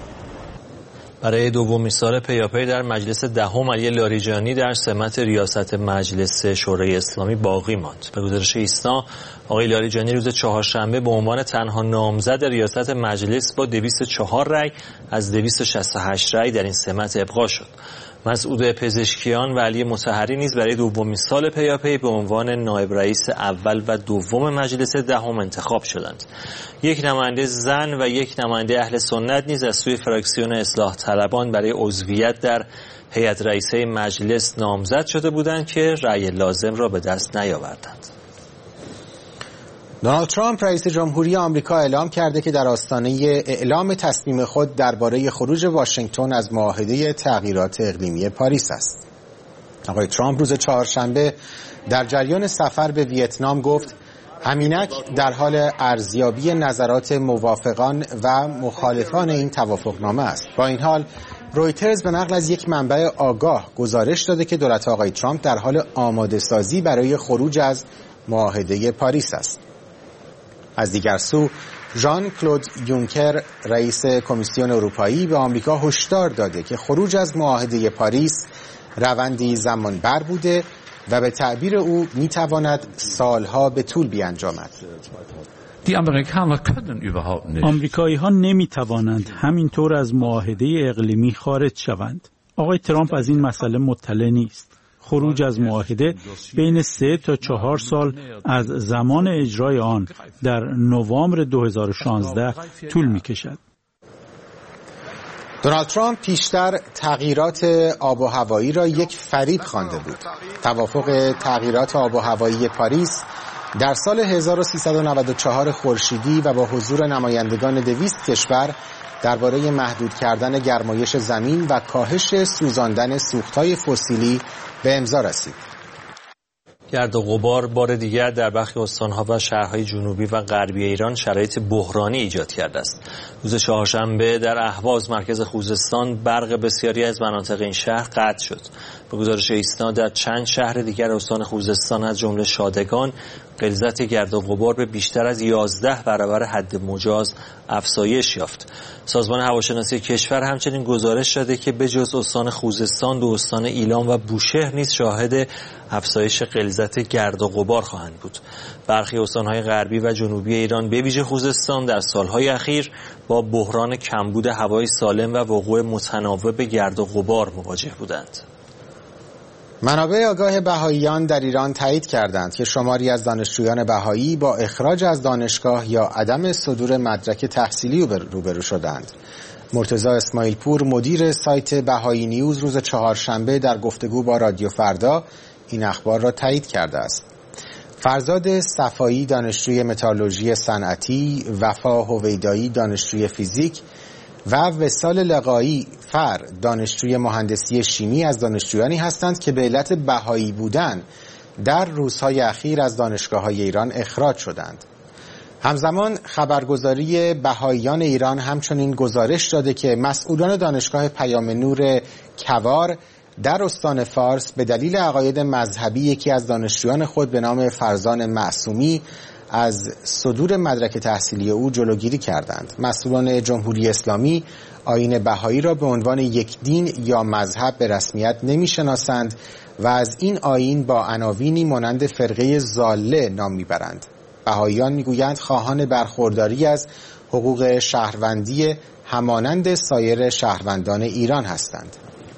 برای دومین سال پیاپی در مجلس دهم علی لاریجانی در سمت ریاست مجلس شورای اسلامی باقی ماند. به گزارش ایسنا، آقای لاریجانی روز چهارشنبه به عنوان تنها نامزد ریاست مجلس با 204 رأی از 268 رأی در این سمت ابقا شد. مسعود پزشکیان و علی مطهری نیز برای دومین سال پیاپی به عنوان نایب رئیس اول و دوم مجلس دهم انتخاب شدند. یک نماینده زن و یک نماینده اهل سنت نیز از سوی فراکسیون اصلاح طلبان برای عضویت در هیئت رئیسه مجلس نامزد شده بودند که رأی لازم را به دست نیاوردند. دونالد ترامپ رئیس جمهوری آمریکا اعلام کرده که در آستانه اعلام تصمیم خود درباره خروج واشنگتن از معاهده تغییرات اقلیمی پاریس است. آقای ترامپ روز چهارشنبه در جریان سفر به ویتنام گفت همینک در حال ارزیابی نظرات موافقان و مخالفان این توافقنامه است. با این حال رویترز به نقل از یک منبع آگاه گزارش داده که دولت آقای ترامپ در حال آماده سازی برای خروج از معاهده پاریس است. از دیگر سو ژان کلود یونکر رئیس کمیسیون اروپایی به آمریکا هشدار داده که خروج از معاهده پاریس روندی زمانبر بوده و به تعبیر او میتواند سالها به طول بیانجامد. آمریکایی ها نمیتوانند همینطور از معاهده اقلیمی خارج شوند. آقای ترامپ از این مسئله مطلع نیست. خروج از معاهده بین 3 تا 4 سال از زمان اجرای آن در نوامبر 2016 طول می‌کشد. دونالد ترامپ پیشتر تغییرات آب و هوایی را یک فریب خوانده بود. توافق تغییرات آب و هوایی پاریس در سال 1394 خورشیدی و با حضور نمایندگان 200 کشور درباره محدود کردن گرمایش زمین و کاهش سوزاندن سوختهای فسیلی به امضا رسید. گرد و غبار بار دیگر در برخی استانها و شهرهای جنوبی و غربی ایران شرایط بحرانی ایجاد کرده است. روز چهارشنبه در اهواز مرکز خوزستان برق بسیاری از مناطق این شهر قطع شد. به گزارش ایسنا در چند شهر دیگر استان خوزستان از جمله شادگان غلظت گرد و غبار به بیشتر از 11 برابر حد مجاز افزایش یافت. سازمان هواشناسی کشور همچنین گزارش داده که به جز استان خوزستان، دو استان ایلام و بوشهر نیز شاهد افزایش غلظت گرد و غبار خواهند بود. برخی استانهای غربی و جنوبی ایران به ویژه خوزستان در سالهای اخیر با بحران کمبود هوای سالم و وقوع متناوب گرد و غبار مواجه بودند. منابع آگاه بهائیان در ایران تایید کردند که شماری از دانشجویان بهایی با اخراج از دانشگاه یا عدم صدور مدرک تحصیلی روبرو شدند. مرتضی اسماعیل پور مدیر سایت بهایی نیوز روز چهارشنبه در گفتگو با رادیو فردا این اخبار را تایید کرده است. فرزاد صفایی دانشجوی متالورژی صنعتی، وفا هویدایی دانشجوی فیزیک و وصال لقایی فر دانشجوی مهندسی شیمی از دانشجویانی هستند که به علت بهایی بودن در روزهای اخیر از دانشگاه‌های ایران اخراج شدند. همزمان خبرگزاری بهائیان ایران همچنین گزارش داده که مسئولان دانشگاه پیام نور کوار در استان فارس به دلیل عقاید مذهبی یکی از دانشجویان خود به نام فرزان معصومی از صدور مدرک تحصیلی او جلوگیری کردند. مسئولان جمهوری اسلامی آیین بهایی را به عنوان یک دین یا مذهب به رسمیت نمی‌شناسند و از این آیین با عناوینی مانند فرقه ضاله نام میبرند. بهائیان میگویند خواهان برخورداری از حقوق شهروندی همانند سایر شهروندان ایران هستند.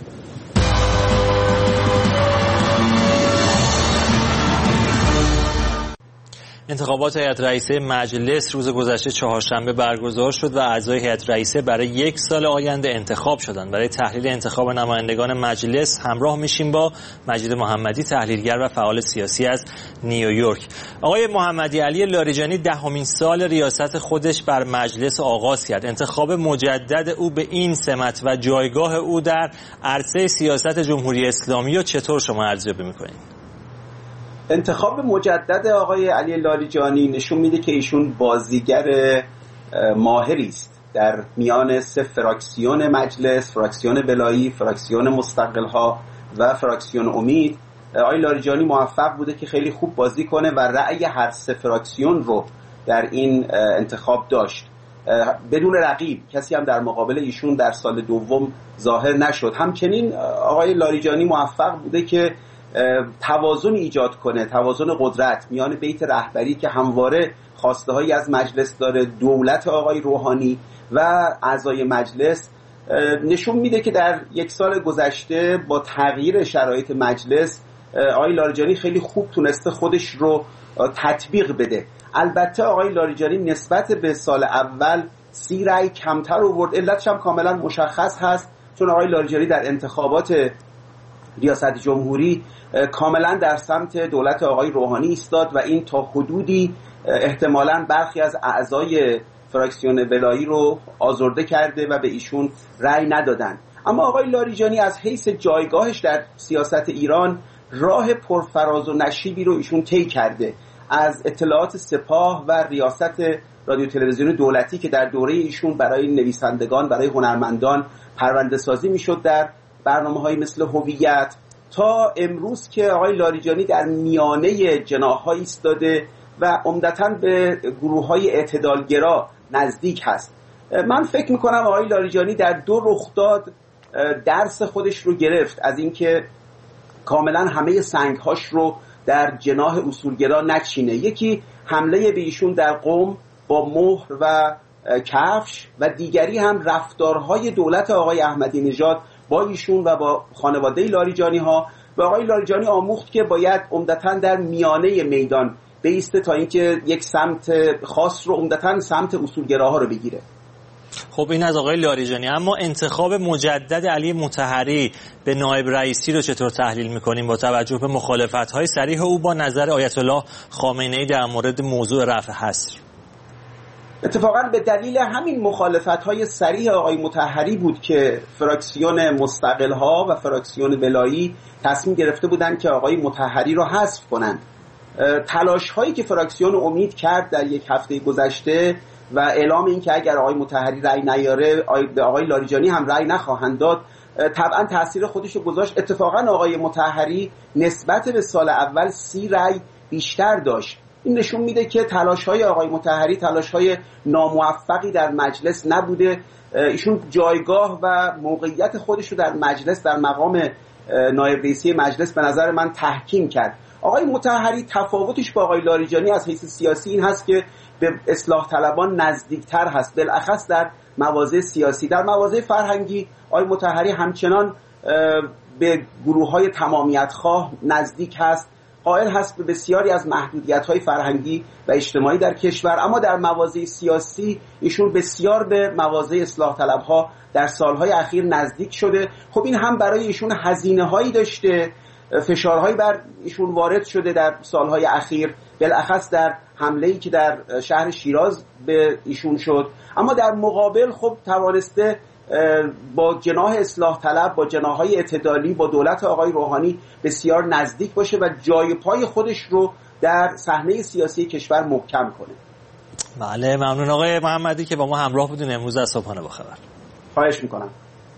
انتخابات هیئت رئیسه مجلس روز گذشته چهارشنبه برگزار شد و اعضای هیئت رئیسه برای 1 سال آینده انتخاب شدند. برای تحلیل انتخاب نمایندگان مجلس همراه میشیم با مجید محمدی، تحلیلگر و فعال سیاسی از نیویورک. آقای محمدی، علی لاریجانی 10مین سال ریاست خودش بر مجلس آغاز کرد. انتخاب مجدد او به این سمت و جایگاه او در عرصه سیاست جمهوری اسلامی رو چطور شما ارزیابی می‌کنید؟ انتخاب مجدد آقای علی لاریجانی نشون میده که ایشون بازیگر ماهری است در میان 3 فراکسیون مجلس، فراکسیون بلایی، فراکسیون مستقل‌ها و فراکسیون امید. آقای لاریجانی موفق بوده که خیلی خوب بازی کنه و رأی هر 3 فراکسیون رو در این انتخاب داشت. بدون رقیب کسی هم در مقابل ایشون در سال دوم ظاهر نشد. همچنین آقای لاریجانی موفق بوده که توازن ایجاد کنه، توازن قدرت میان بیت رهبری که همواره خواسته هایی از مجلس داره، دولت آقای روحانی و اعضای مجلس. نشون میده که در 1 سال گذشته با تغییر شرایط مجلس آقای لاریجانی خیلی خوب تونسته خودش رو تطبیق بده. البته آقای لاریجانی نسبت به سال اول 30 رأی کمتر آورد. علتش هم کاملا مشخص هست، چون آقای لاریجانی در انتخابات ریاست جمهوری کاملا در سمت دولت آقای روحانی ایستاد و این تا حدودی احتمالاً برخی از اعضای فراکسیون بلایی رو آزرده کرده و به ایشون رأی ندادن. اما آقای لاریجانی از حیث جایگاهش در سیاست ایران راه پرفراز و نشیبی رو ایشون طی کرده. از اطلاعات سپاه و ریاست رادیو تلویزیون دولتی که در دوره ایشون برای نویسندگان، برای هنرمندان پرونده سازی میشد در برنامه‌های مثل هویت، تا امروز که آقای لاریجانی در میانه جناح‌ها ایستاده و عمدتاً به گروه‌های اعتدالگرا نزدیک هست. من فکر می‌کنم آقای لاریجانی در 2 رخداد درس خودش رو گرفت از اینکه کاملاً همه سنگ‌هاش رو در جناح اصولگرا نچینه. یکی حمله به ایشون در قم با مهر و کفش و دیگری هم رفتارهای دولت آقای احمدی نژاد با ایشون و با خانواده لاریجانی ها. و آقای لاریجانی آموخت که باید عمدتاً در میانه میدان بایسته تا اینکه یک سمت خاص رو عمدتاً سمت اصولگراها رو بگیره. خب این از آقای لاریجانی. اما انتخاب مجدد علی مطهری به نایب رئیسی رو چطور تحلیل می‌کنیم با توجه به مخالفت‌های صریح او با نظر آیت الله خامنه‌ای در مورد موضوع رفع حصر؟ اتفاقا به دلیل همین مخالفت‌های صریح آقای مطهری بود که فراکسیون مستقل‌ها و فراکسیون بلایی تصمیم گرفته بودند که آقای مطهری رو حذف کنند. تلاش‌هایی که فراکسیون امید کرد در 1 هفته گذشته و اعلام این که اگر آقای مطهری رأی نیاره به آقای لاریجانی هم رأی نخواهند داد، طبعا تاثیر خودش رو گذاشت. اتفاقا آقای مطهری نسبت به سال اول 30 رأی بیشتر داشت. این نشون میده که تلاش‌های آقای مطهری تلاش‌های ناموفقی در مجلس نبوده. ایشون جایگاه و موقعیت خودش رو در مجلس در مقام نایب رئیسی مجلس به نظر من تحکیم کرد. آقای مطهری تفاوتش با آقای لاریجانی از حیث سیاسی این هست که به اصلاح طلبان نزدیکتر هست، بالاخص در مواضع سیاسی. در مواضع فرهنگی آقای مطهری همچنان به گروه‌های تمامیت‌خواه نزدیک هست، قائل هست به بسیاری از محدودیت‌های فرهنگی و اجتماعی در کشور، اما در مواضع سیاسی ایشون بسیار به مواضع اصلاح طلب‌ها در سالهای اخیر نزدیک شده. خب این هم برای ایشون هزینه‌هایی داشته، فشارهایی بر ایشون وارد شده در سالهای اخیر، بالاخص در حمله‌ای که در شهر شیراز به ایشون شد، اما در مقابل خب توانسته با جناح اصلاح طلب، با جناح‌های اعتدالی، با دولت آقای روحانی بسیار نزدیک باشه و جای پای خودش رو در صحنه سیاسی کشور محکم کنه. بله، ممنون آقای محمدی که با ما همراه بودین امروز از صبحانه با خبر. خواهش میکنم.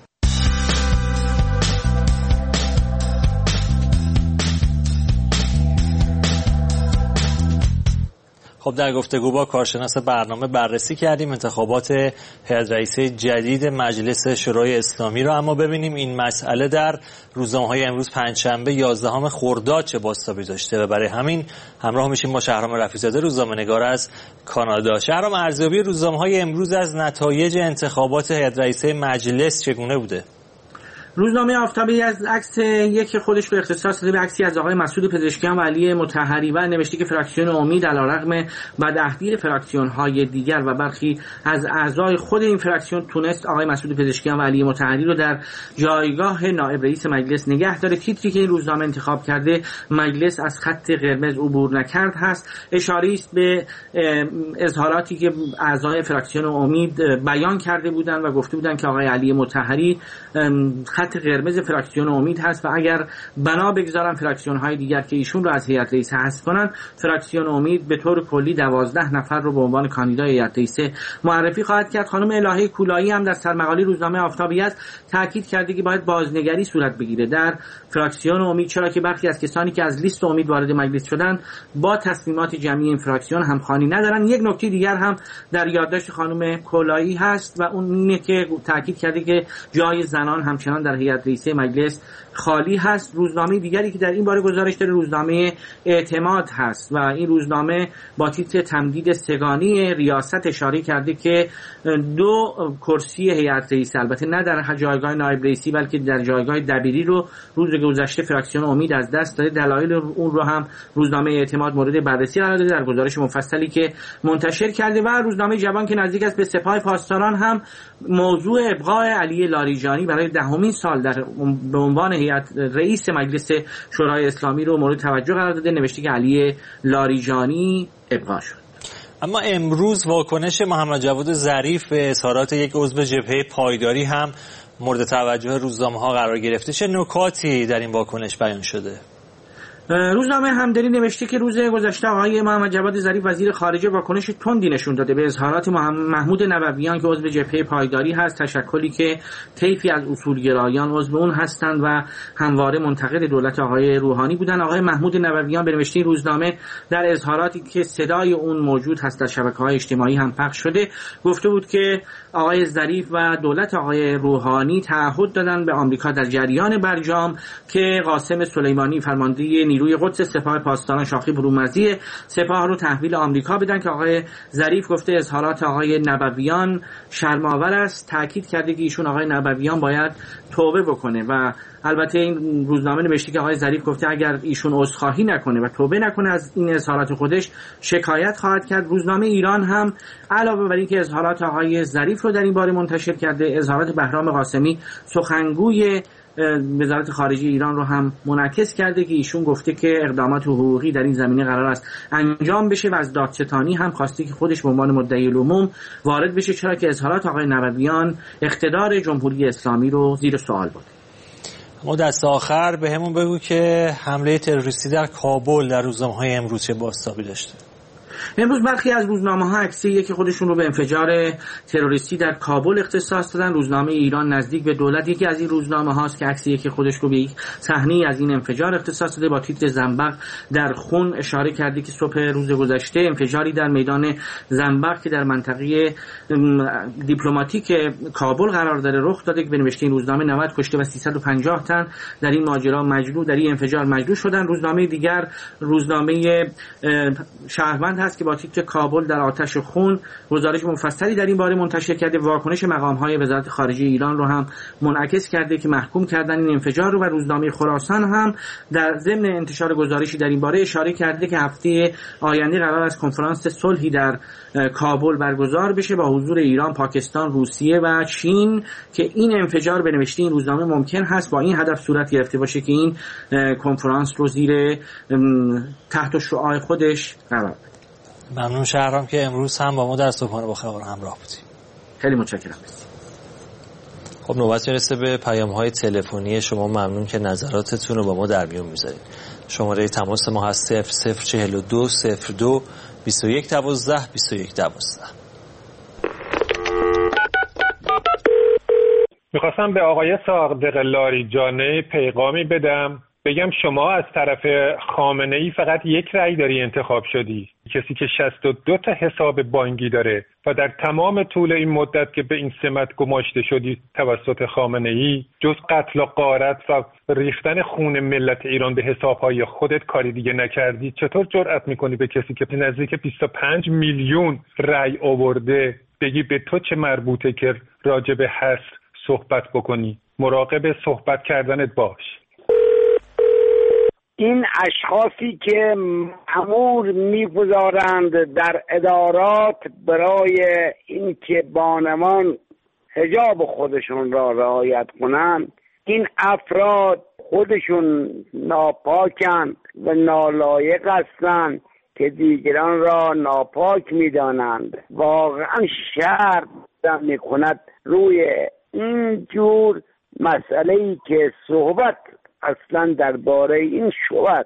خب در گفتگو با کارشناس برنامه بررسی کردیم انتخابات هیئت رئیسه جدید مجلس شورای اسلامی رو، اما ببینیم این مسئله در روزنامه‌های امروز پنجشنبه 11 خرداد چه بازتابی داشته و برای همین همراه میشیم با شهرام رفیع‌زاده روزنامه‌نگار از کانادا. شهرام، ارزیابی روزنامه‌های امروز از نتایج انتخابات هیئت رئیسه مجلس چگونه بوده؟ روزنامه آفتابی از عکس یک خودش رو اختصاص داده به عکسی از آقای مسعود پزشکیان و علی مطهری و نوشته که فراکسیون امید علیرغم بدعهدی فراکسیون‌های دیگر و برخی از اعضای خود این فراکسیون تونست آقای مسعود پزشکیان و علی مطهری رو در جایگاه نایب رئیس مجلس نگه داره. تیتری که این روزنامه انتخاب کرده مجلس از خط قرمز عبور نکرد هست، اشاره است به اظهاراتی که اعضای فراکسیون امید بیان کرده بودند و گفته بودند که آقای علی مطهری خط قرمز فراکسیون امید هست و اگر بنا بگذارن فراکسیون های دیگر که ایشون رو از هیئت رئیسه حذف کنن، فراکسیون امید به طور کلی 12 نفر رو به عنوان کاندیدای هیئت رئیسه معرفی خواهد کرد. خانم الهه کولایی هم در سرمقاله روزنامه آفتابی است تاکید کرده که باید بازنگری صورت بگیره در فراکسیون امید، چرا که برخی از کسانی که از لیست امید وارد مجلس شدند با تصمیمات جمعی این فراکسیون همخوانی ندارن. یک نکته دیگر هم در یادداشت خانم کولایی هست و اون اینه که تاکید کرده که جای زنان همچنان در هیئت رئیسه مجلس خالی هست. روزنامه دیگری که در این باره گزارش داره روزنامه اعتماد هست و این روزنامه با تیتر تمدید سگانی ریاست اشاره کرده که 2 کرسی هیئت رئیسه، البته نه در جایگاه نایب رئیسی بلکه در جایگاه دبیری رو روز گذشته فراکسیون امید از دست داده. دلایل اون رو هم روزنامه اعتماد مورد بررسی قرار داده در گزارش مفصلی که منتشر کرده. و روزنامه جوان که نزدیک است به سپاه پاسداران هم موضوع ابقاء علی لاریجانی برای 10مین سال به عنوان هیئت رئیس مجلس شورای اسلامی رو مورد توجه قرار داده، نوشته که علی لاریجانی ابقا شد. اما امروز واکنش محمد جواد ظریف به اظهارات یک عضو جبهه پایداری هم مورد توجه روزنامه‌ها قرار گرفته. چه نکاتی در این واکنش بیان شده؟ روزنامه همدلی نوشته که روز گذشته آقای محمد جواد ظریف وزیر خارجه واکنش تندی نشون داده به اظهارات محمود نبویان که عضو جبهه پایداری هست، تشکلی که طیفی از اصولگرایان عضو اون هستند و همواره منتقد دولت آقای روحانی بودن. آقای محمود نبویان به نوشته روزنامه در اظهاراتی که صدای اون موجود هست در شبکه‌های اجتماعی هم پخش شده گفته بود که آقای ظریف و دولت آقای روحانی تعهد دادن به آمریکا در جریان برجام که قاسم سلیمانی فرمانده نیروی قدس سپاه پاسداران شاخی برومرزی سپاه رو تحویل آمریکا بدن که آقای ظریف گفته اظهارات آقای نبویان شرم‌آور است. تاکید کرده که ایشون آقای نبویان باید توبه بکنه و البته این روزنامه نوشته که آقای ظریف گفته اگر ایشون عذرخواهی نکنه و توبه نکنه از این اظهارات خودش شکایت خواهد کرد. روزنامه ایران هم علاوه بر اینکه اظهارات آقای ظریف رو در این باره منتشر کرده، اظهارات بهرام قاسمی سخنگوی وزارت خارجه ایران رو هم منعکس کرده که ایشون گفته که اقدامات حقوقی در این زمینه قرار است انجام بشه و از دادستانی هم خواسته که خودش به عنوان مدعی العموم وارد بشه، چرا که اظهارات آقای نبویان اقتدار جمهوری اسلامی رو زیر سوال برده. ما دست آخر به همون بگو که حمله تروریستی در کابل در روزنامه‌های امروز چه بازتابی داشته؟ امروز برخی از روزنامه‌ها عکسی که خودشون رو به انفجار تروریستی در کابل اختصاص دادن. روزنامه ایران نزدیک به دولت یکی از این روزنامه‌هاست که عکسی که خودش رو به یک صحنه از این انفجار اختصاص داده با تیتر زنبق در خون اشاره کرده که صبح روز گذشته انفجاری در میدان زنبق که در منطقه دیپلماتیک کابل قرار داره رخ داده که به نوشته این روزنامه 90 کشته و 350 تن در این ماجرا در این انفجار مجروح شدن. روزنامه دیگر روزنامه شهروند هست که با تیتر کابل در آتش خون گزارش مفصلی در این باره منتشر کرده. واکنش مقام‌های وزارت خارجه ایران رو هم منعکس کرده که محکوم کردن این انفجار رو، و روزنامه خراسان هم در ضمن انتشار گزارشی در این باره اشاره کرده که هفته آینده قرار است کنفرانس صلحی در کابل برگزار بشه با حضور ایران، پاکستان، روسیه و چین که این انفجار به نوشته این روزنامه ممکن هست با این هدف صورت گرفته باشه که این کنفرانس رو زیر تحت شعاع خودش قرار بده. ممنون شهرام که امروز هم با ما در صبحانه با خبر همراه بودیم. خیلی متشکرم. خب نوبت میرسه به پیام‌های تلفنی شما. ممنون که نظراتتون رو با ما در میون میذارید. شماره تماس ما هست 0042 02 21 12 21 12. میخواستم به آقای صادق لاریجانی پیغامی بدم، بگم شما از طرف خامنه‌ای فقط یک رأی داری انتخاب شدی، کسی که 62 تا حساب بانکی داره و در تمام طول این مدت که به این سمت گماشته شدی توسط خامنه‌ای جز قتل و غارت و ریختن خون ملت ایران به حسابهای خودت کاری دیگه نکردی. چطور جرأت میکنی به کسی که نزدیک 25 میلیون رأی آورده بگی به تو چه مربوطه که راجع به حصر صحبت بکنی؟ مراقب صحبت کردنت باش. این اشخاصی که مأمور می‌گذارند در ادارات برای اینکه بانوان حجاب خودشون را رعایت کنند، این افراد خودشون ناپاکند و نالایق هستند که دیگران را ناپاک می‌دانند. واقعا شرم می‌کند روی این جور مسئله‌ای که صحبت اصلا درباره این شود.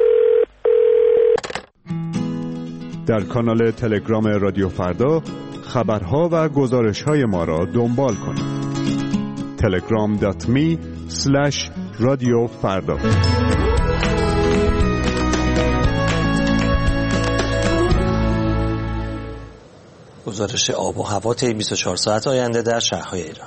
در کانال تلگرام رادیو فردا خبرها و گزارش‌های ما را دنبال کنید. telegram.me/radioffarda. گزارش آب و هوا طی 24 ساعت آینده در شهرهای ایران.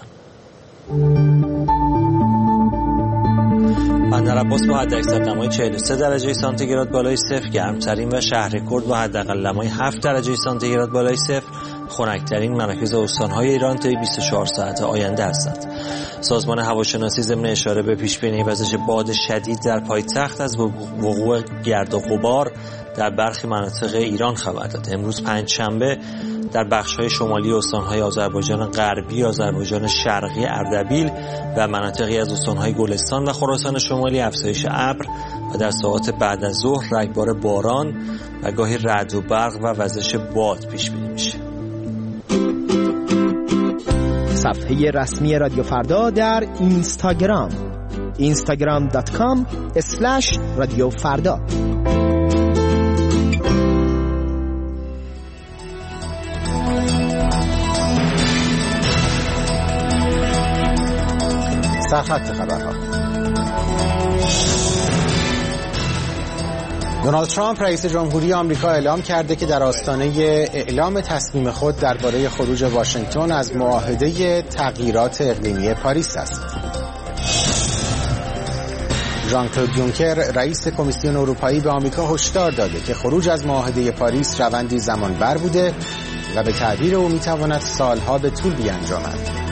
بندر عباس با حداکثر دمای 43 درجه سانتیگراد بالای صفر گرمترین و شهر کرد با حداقل دمای 7 درجه سانتیگراد بالای صفر خنک‌ترین مراکز استان‌های ایران طی 24 ساعت آینده هستند. سازمان هواشناسی ضمن اشاره به پیش‌بینی وزش باد شدید در پایتخت از وقوع گرد و غبار در برخی مناطق ایران خبر داد. امروز پنجشنبه در بخش‌های شمالی استان‌های آذربایجان غربی، آذربایجان شرقی، اردبیل و مناطقی از استان‌های گلستان و خراسان شمالی افزایش ابر و در ساعات بعد از ظهر رگبار باران و گاهی رعد و برق و وزش باد پیش بینی میشه. صفحه رسمی رادیو فردا در اینستاگرام instagram.com/radioffarda. سرخط خبرها. دونالد ترامپ رئیس جمهوری آمریکا اعلام کرده که در آستانه اعلام تصمیم خود درباره خروج واشنگتن از معاهده تغییرات اقلیمی پاریس است. ژان کلود یونکر رئیس کمیسیون اروپایی به آمریکا هشدار داده که خروج از معاهده پاریس روندی زمانبر بوده و به تعبیر او میتواند سالها به طول بیانجامد.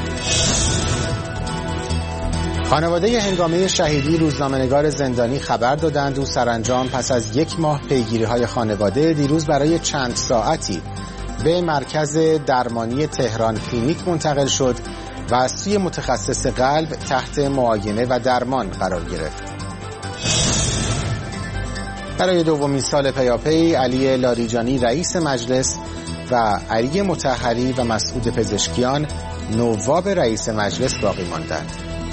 خانواده هنگامه شهیدی روزنامه‌نگار زندانی خبر دادند او سرانجام پس از 1 ماه پیگیری‌های خانواده دیروز برای چند ساعتی به مرکز درمانی تهران کلینیک منتقل شد و از سوی متخصص قلب تحت معاینه و درمان قرار گرفت. برای دومین سال پیاپی علی لاریجانی رئیس مجلس و علی مطهری و مسعود پزشکیان نواب رئیس مجلس باقی ماندند.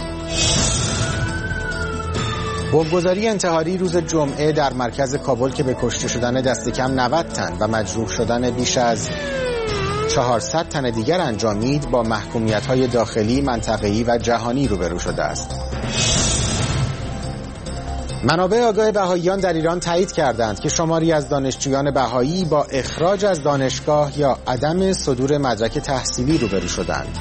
بمبگذاری انتحاری روز جمعه در مرکز کابل که به کشته شدن دست کم 90 تن و مجروح شدن بیش از 400 تن دیگر انجامید با محکومیت‌های داخلی، منطقه‌ای و جهانی روبرو شده است. منابع آگاه بهائیان در ایران تایید کردند که شماری از دانشجویان بهایی با اخراج از دانشگاه یا عدم صدور مدرک تحصیلی روبرو شدند.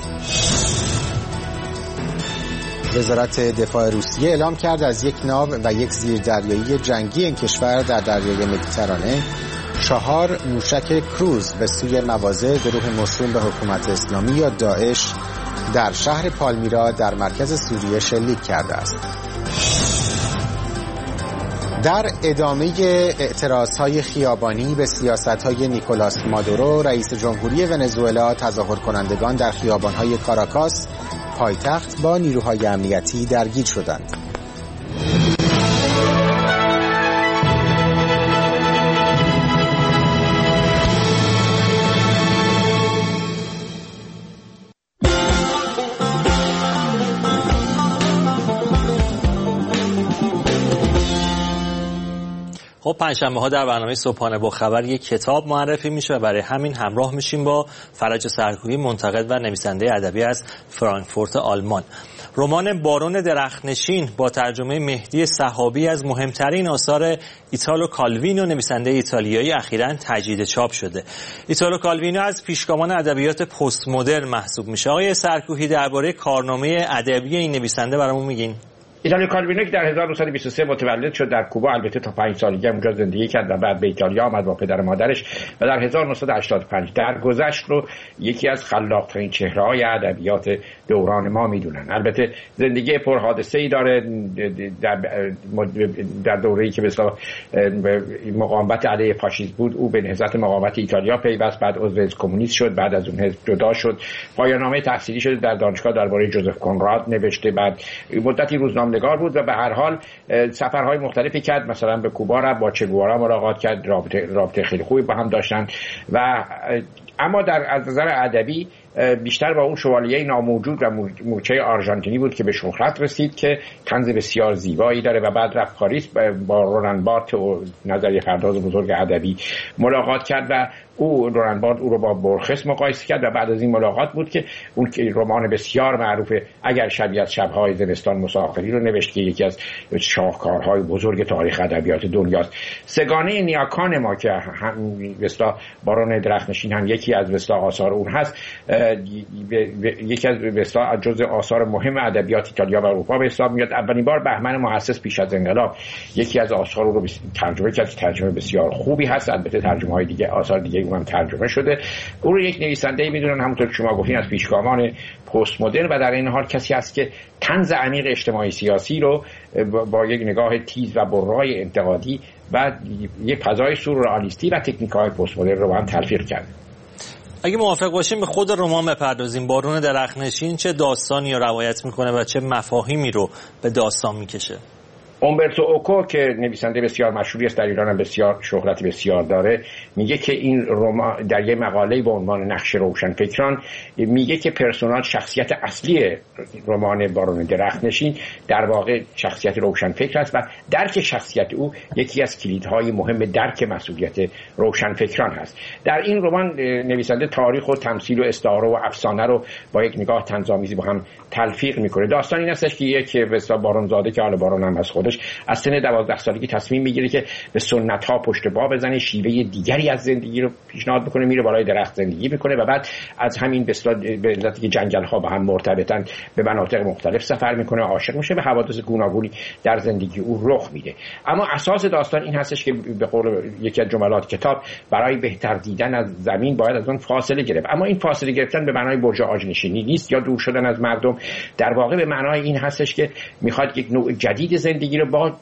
وزارت دفاع روسیه اعلام کرد از 1 ناو و 1 زیردریایی جنگی این کشور در دریای مدیترانه 4 موشک کروز به سوی مواضع گروه موسوم به حکومت اسلامی یا داعش در شهر پالمیرا در مرکز سوریه شلیک کرده است. در ادامه اعتراضهای خیابانی به سیاستهای نیکولاس مادورو رئیس جمهوری ونزوئلا، تظاهر کنندگان در خیابانهای کاراکاس پایتخت با نیروهای امنیتی درگیر شدند. خب پنجشنبه ها در برنامه صبحانه با خبر یک کتاب معرفی میشه و برای همین همراه میشیم با فرج سرکوبی، منتقد و نویسنده ادبی از فرانکفورت آلمان. رمان بارون درختنشین با ترجمه مهدی سحابی از مهمترین آثار ایتالو کالوینو، نویسنده ایتالیایی، اخیراً تجدید چاپ شده. ایتالو کالوینو از پیشگامان ادبیات پست مدرن محسوب میشه. آقای سرکوبی درباره کارنامه ادبی این نویسنده برامون میگین؟ ایتالو کالوینو که در 1923 متولد شد در کوبا، البته تا 5 سالگی اونجا زندگی کرد و بعد به ایتالیا آمد با پدر و مادرش و در 1985 درگذشت رو یکی از خلاق‌ترین چهره‌های ادبیات دوران ما میدونن. البته زندگی پرحادثه‌ای داره. در دوره‌ای که مثلا مقاومت علیه فاشیسم بود، او به نهضت مقاومت ایتالیا پیوست، بعد عضو حزب کمونیست شد، بعد از اون حزب جدا شد، پایان‌نامه تحصیلی شده در دانشگاه درباره جوزف کنراد نوشته، بعد مدتی روزنامه‌نگار بود و به هر حال سفرهای مختلفی کرد. مثلا به کوبا رفت، با چه گوارا ملاقات کرد، رابطه خیلی خوبی با هم داشتن و اما از نظر ادبی بیشتر با اون شوالیه ناموجود و مورچه آرژانتینی بود که به شهرت رسید که طنز بسیار زیبایی داره و بعد رفت پاریس با رونان بارت و نظریه پرداز بزرگ ادبی ملاقات کرد و رونان بارت او رو با بورخس مقایسه کرد و بعد از این ملاقات بود که اون رمان بسیار معروف اگر شبیه از شب‌های زمستان مسافری رو نوشت که یکی از شاهکارهای بزرگ تاریخ ادبیات دنیاست. سگانه نیاکان ما که مثلا بارون درختنشین هم یکی از مثلا آثار اون هست، یکی از مثلا جزء آثار مهم ادبیات ایتالیا و اروپا به حساب میاد. اولین بار بهمن محسس پیش از انقلاب یکی از آثار رو ترجمه کرد، ترجمه بسیار خوبی هست. البته ترجمه‌های دیگه، آثار دیگه اونم ترجمه شده. او رو یک نویسنده میدونن همونطور که شما گفتین از پیشگامان پست مدرن و در این حال کسی است که طنز عمیق اجتماعی سیاسی رو با یک نگاه تیز و برای انتقادی و یک فضای سورئالیستی و تکنیک‌های پست مدرن رو با هم تلفیق کرده. اگه موافق باشیم به خود رمان بپردازیم. بارون درختنشین چه داستانی رو روایت میکنه و چه مفاهیمی رو به داستان میکشه؟ اومبرتو اوکو که نویسنده بسیار مشهوری است، در ایران هم بسیار شهرت بسیار داره، میگه که این رمان در یک مقاله با عنوان نقش روشنفکران میگه که پرسوناژ، شخصیت اصلی رمان بارون درختنشین در واقع شخصیت روشنفکر است و درک شخصیت او یکی از کلیدهای مهم درک مسئولیت روشنفکران هست. در این رمان نویسنده تاریخ و تمثیل و استعاره و افسانه رو با یک نگاه طنزآمیزی با هم تلفیق میکنه. داستان این است که یک مثلا بارونزاده که حالا بارون هم از خودش از سن 12 سالگی تصمیم میگیره که به سنت ها پشت پا بزنه، شیوه دیگری از زندگی رو پیشنهاد بکنه، میره بالای درخت زندگی میکنه و بعد از همین به علت که جنگل ها با هم مرتبطن به مناطق مختلف سفر میکنه، عاشق میشه، به حوادث گوناگونی در زندگی او رخ میده. اما اساس داستان این هستش که به قول یکی از جملات کتاب، برای بهتر دیدن از زمین باید از اون فاصله گرفت. اما این فاصله گرفتن به معنای برج‌آج نشینی نیست یا دور شدن از مردم، در واقع به معنای این هستش که میخواد یک نوع جدید زندگی رو با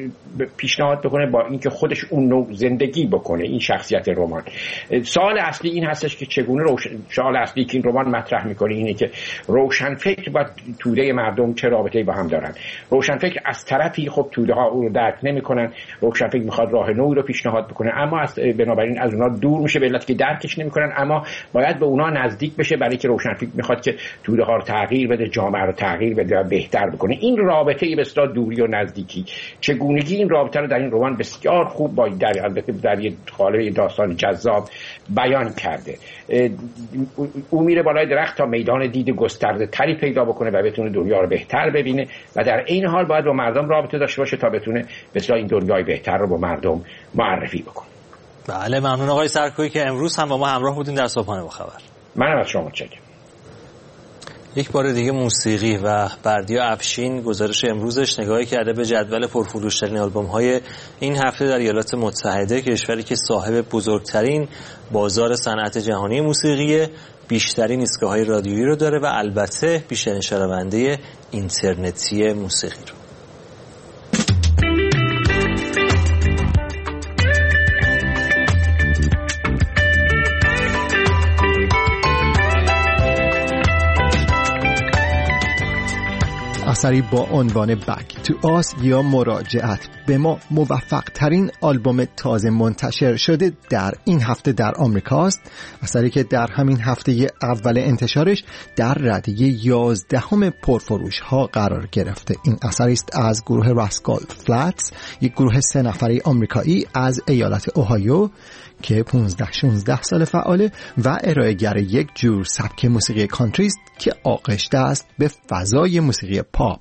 پیشنهاد بکنه، با اینکه خودش اون نوع زندگی بکنه. این شخصیت رمان. سوال اصلی این هستش که چگونه سوال اصلی که این رمان مطرح میکنه اینه که روشنفکر با توده مردم چه رابطه‌ای با هم دارن. روشنفکر از طرفی خب توده ها او رو درک نمیکنن، روشنفکر میخواد راه نوعی رو پیشنهاد بکنه اما بنابراین از اونها دور میشه به علت که درکش نمیکنن، اما باید به اونها نزدیک بشه برای که روشنفکر میخواد که توده ها رو تغییر بده، جامعه رو تغییر بده و بهتر بکنه. این رابطه به اصطلاح دوری و نزدیکی، چگونگی این رابطه رو در این رمان بسیار خوب با البته در یک قالب داستان جذاب بیان کرده. او میره بالای درخت تا میدان دید گسترده تری پیدا بکنه و بتونه دنیا رو بهتر ببینه و در این حال باید با مردم رابطه داشته باشه تا بتونه مثلا این دنیای بهتر رو با مردم معرفی بکنه. بله، ممنون آقای سرکوبی که امروز هم با ما همراه بودین در صبحانه با خبر. منم از شما متشکرم. یک بار دیگه موسیقی و بردیا افشین گزارش امروزش نگاهی کرده به جدول پرفروش‌ترین آلبوم‌های این هفته در ایالات متحده، کشوری که صاحب بزرگترین بازار صنعت جهانی موسیقی، بیشترین ایستگاه‌های رادیویی رو داره و البته بیشترین شنونده اینترنتی موسیقی رو. اثری با عنوان Back to Us یا مراجعت به ما موفق ترین آلبوم تازه منتشر شده در این هفته در آمریکاست. اثری که در همین هفته اول انتشارش در رده 11 پرفروش ها قرار گرفته. این اثری است از گروه راسکال فلاتس، یک گروه 3 نفره آمریکایی از ایالت اوهایو که 15-16 سال فعاله و ارائه‌گر یک جور سبک موسیقی کانتری است که آغشته است به فضای موسیقی پاپ.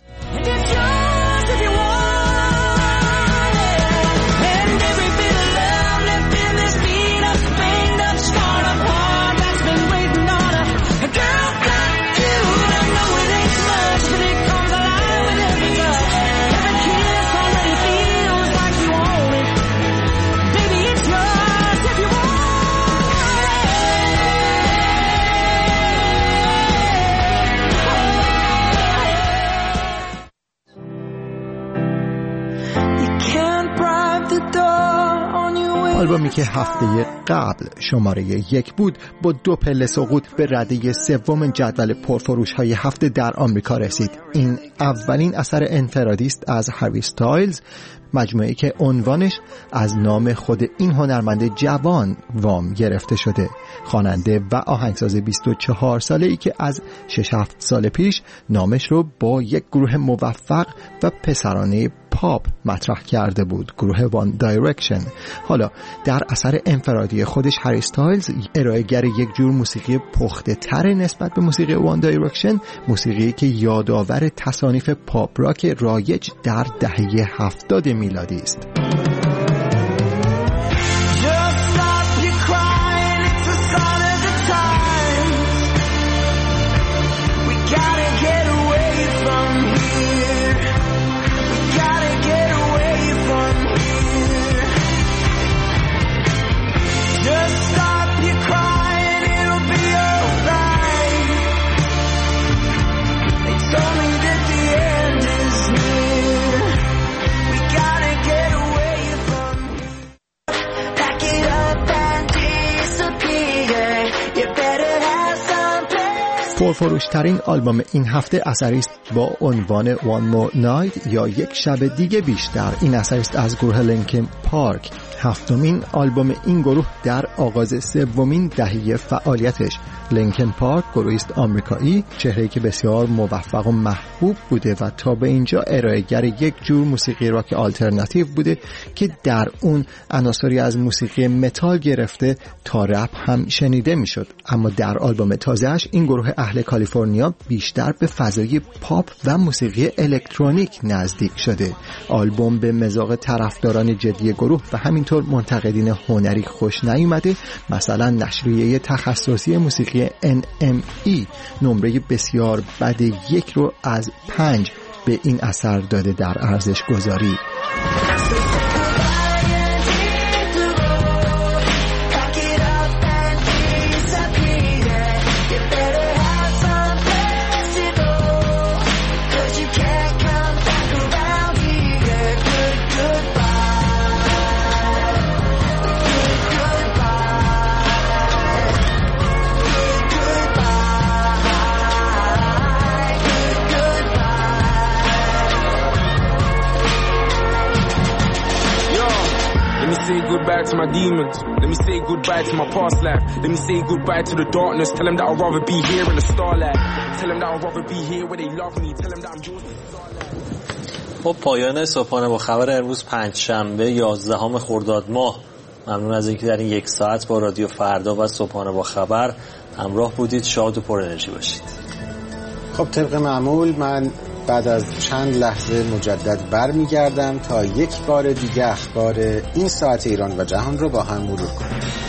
آلبومی که هفته قبل شماره 1 بود با 2 پله سقوط به رده 3 جدول پرفروش های هفته در آمریکا رسید. این اولین اثر انفرادی است از هری استایلز، مجموعه‌ای که عنوانش از نام خود این هنرمند جوان وام گرفته شده. خواننده و آهنگساز 24 ساله‌ای که از 6-7 سال پیش نامش رو با یک گروه موفق و پسرانه پاپ مطرح کرده بود، گروه وان دایرکشن. حالا در اثر انفرادی خودش هری استایلز ارائه‌گر یک جور موسیقی پخته تر نسبت به موسیقی وان دایرکشن، موسیقی که یادآور تصانیف پاپ راک رایج در دهه 70 میلادی است. پرفروش‌ترین آلبوم این هفته اثری است با عنوان One More Night یا یک شب دیگه بیشتر. این اثر است از گروه لینکن پارک، 7مین آلبوم این گروه در آغاز 3مین دهه فعالیتش. لینکن پارک گروهی است آمریکایی، چهره‌ای که بسیار موفق و محبوب بوده و تا به اینجا ارائه‌گر یک جور موسیقی راک آلترناتیو بوده که در اون عناصری از موسیقی متال گرفته تا رپ هم شنیده میشد. اما در آلبوم تازه‌اش این گروه اهل کالیفرنیا بیشتر به فضای پاپ و موسیقی الکترونیک نزدیک شده. آلبوم به مذاق طرفداران جدی گروه و همینطور منتقدین هنری خوش نیامده. مثلا نشریه تخصصی موسیقی NME نمره بسیار بد 1 رو از 5 به این اثر داده در ارزش گذاری. Goodbye to my demons. Let me say goodbye to my past life. Let me say goodbye to the darkness. Tell them that I'd rather be here in the starlight. Tell them that I'd rather be here where they love me. Tell them that I'm yours. خب پایان صبحانه با خبر امروز پنجشنبه 11 خرداد ماه. ممنون از اینکه در این 1 ساعت با رادیو فردا و صبحانه با خبر همراه بودید. شاد و پر انرژی باشید. خب طبق معمول من بعد از چند لحظه مجدد برمیگردم تا یک بار دیگه اخبار این ساعت ایران و جهان رو با هم مرور کنیم.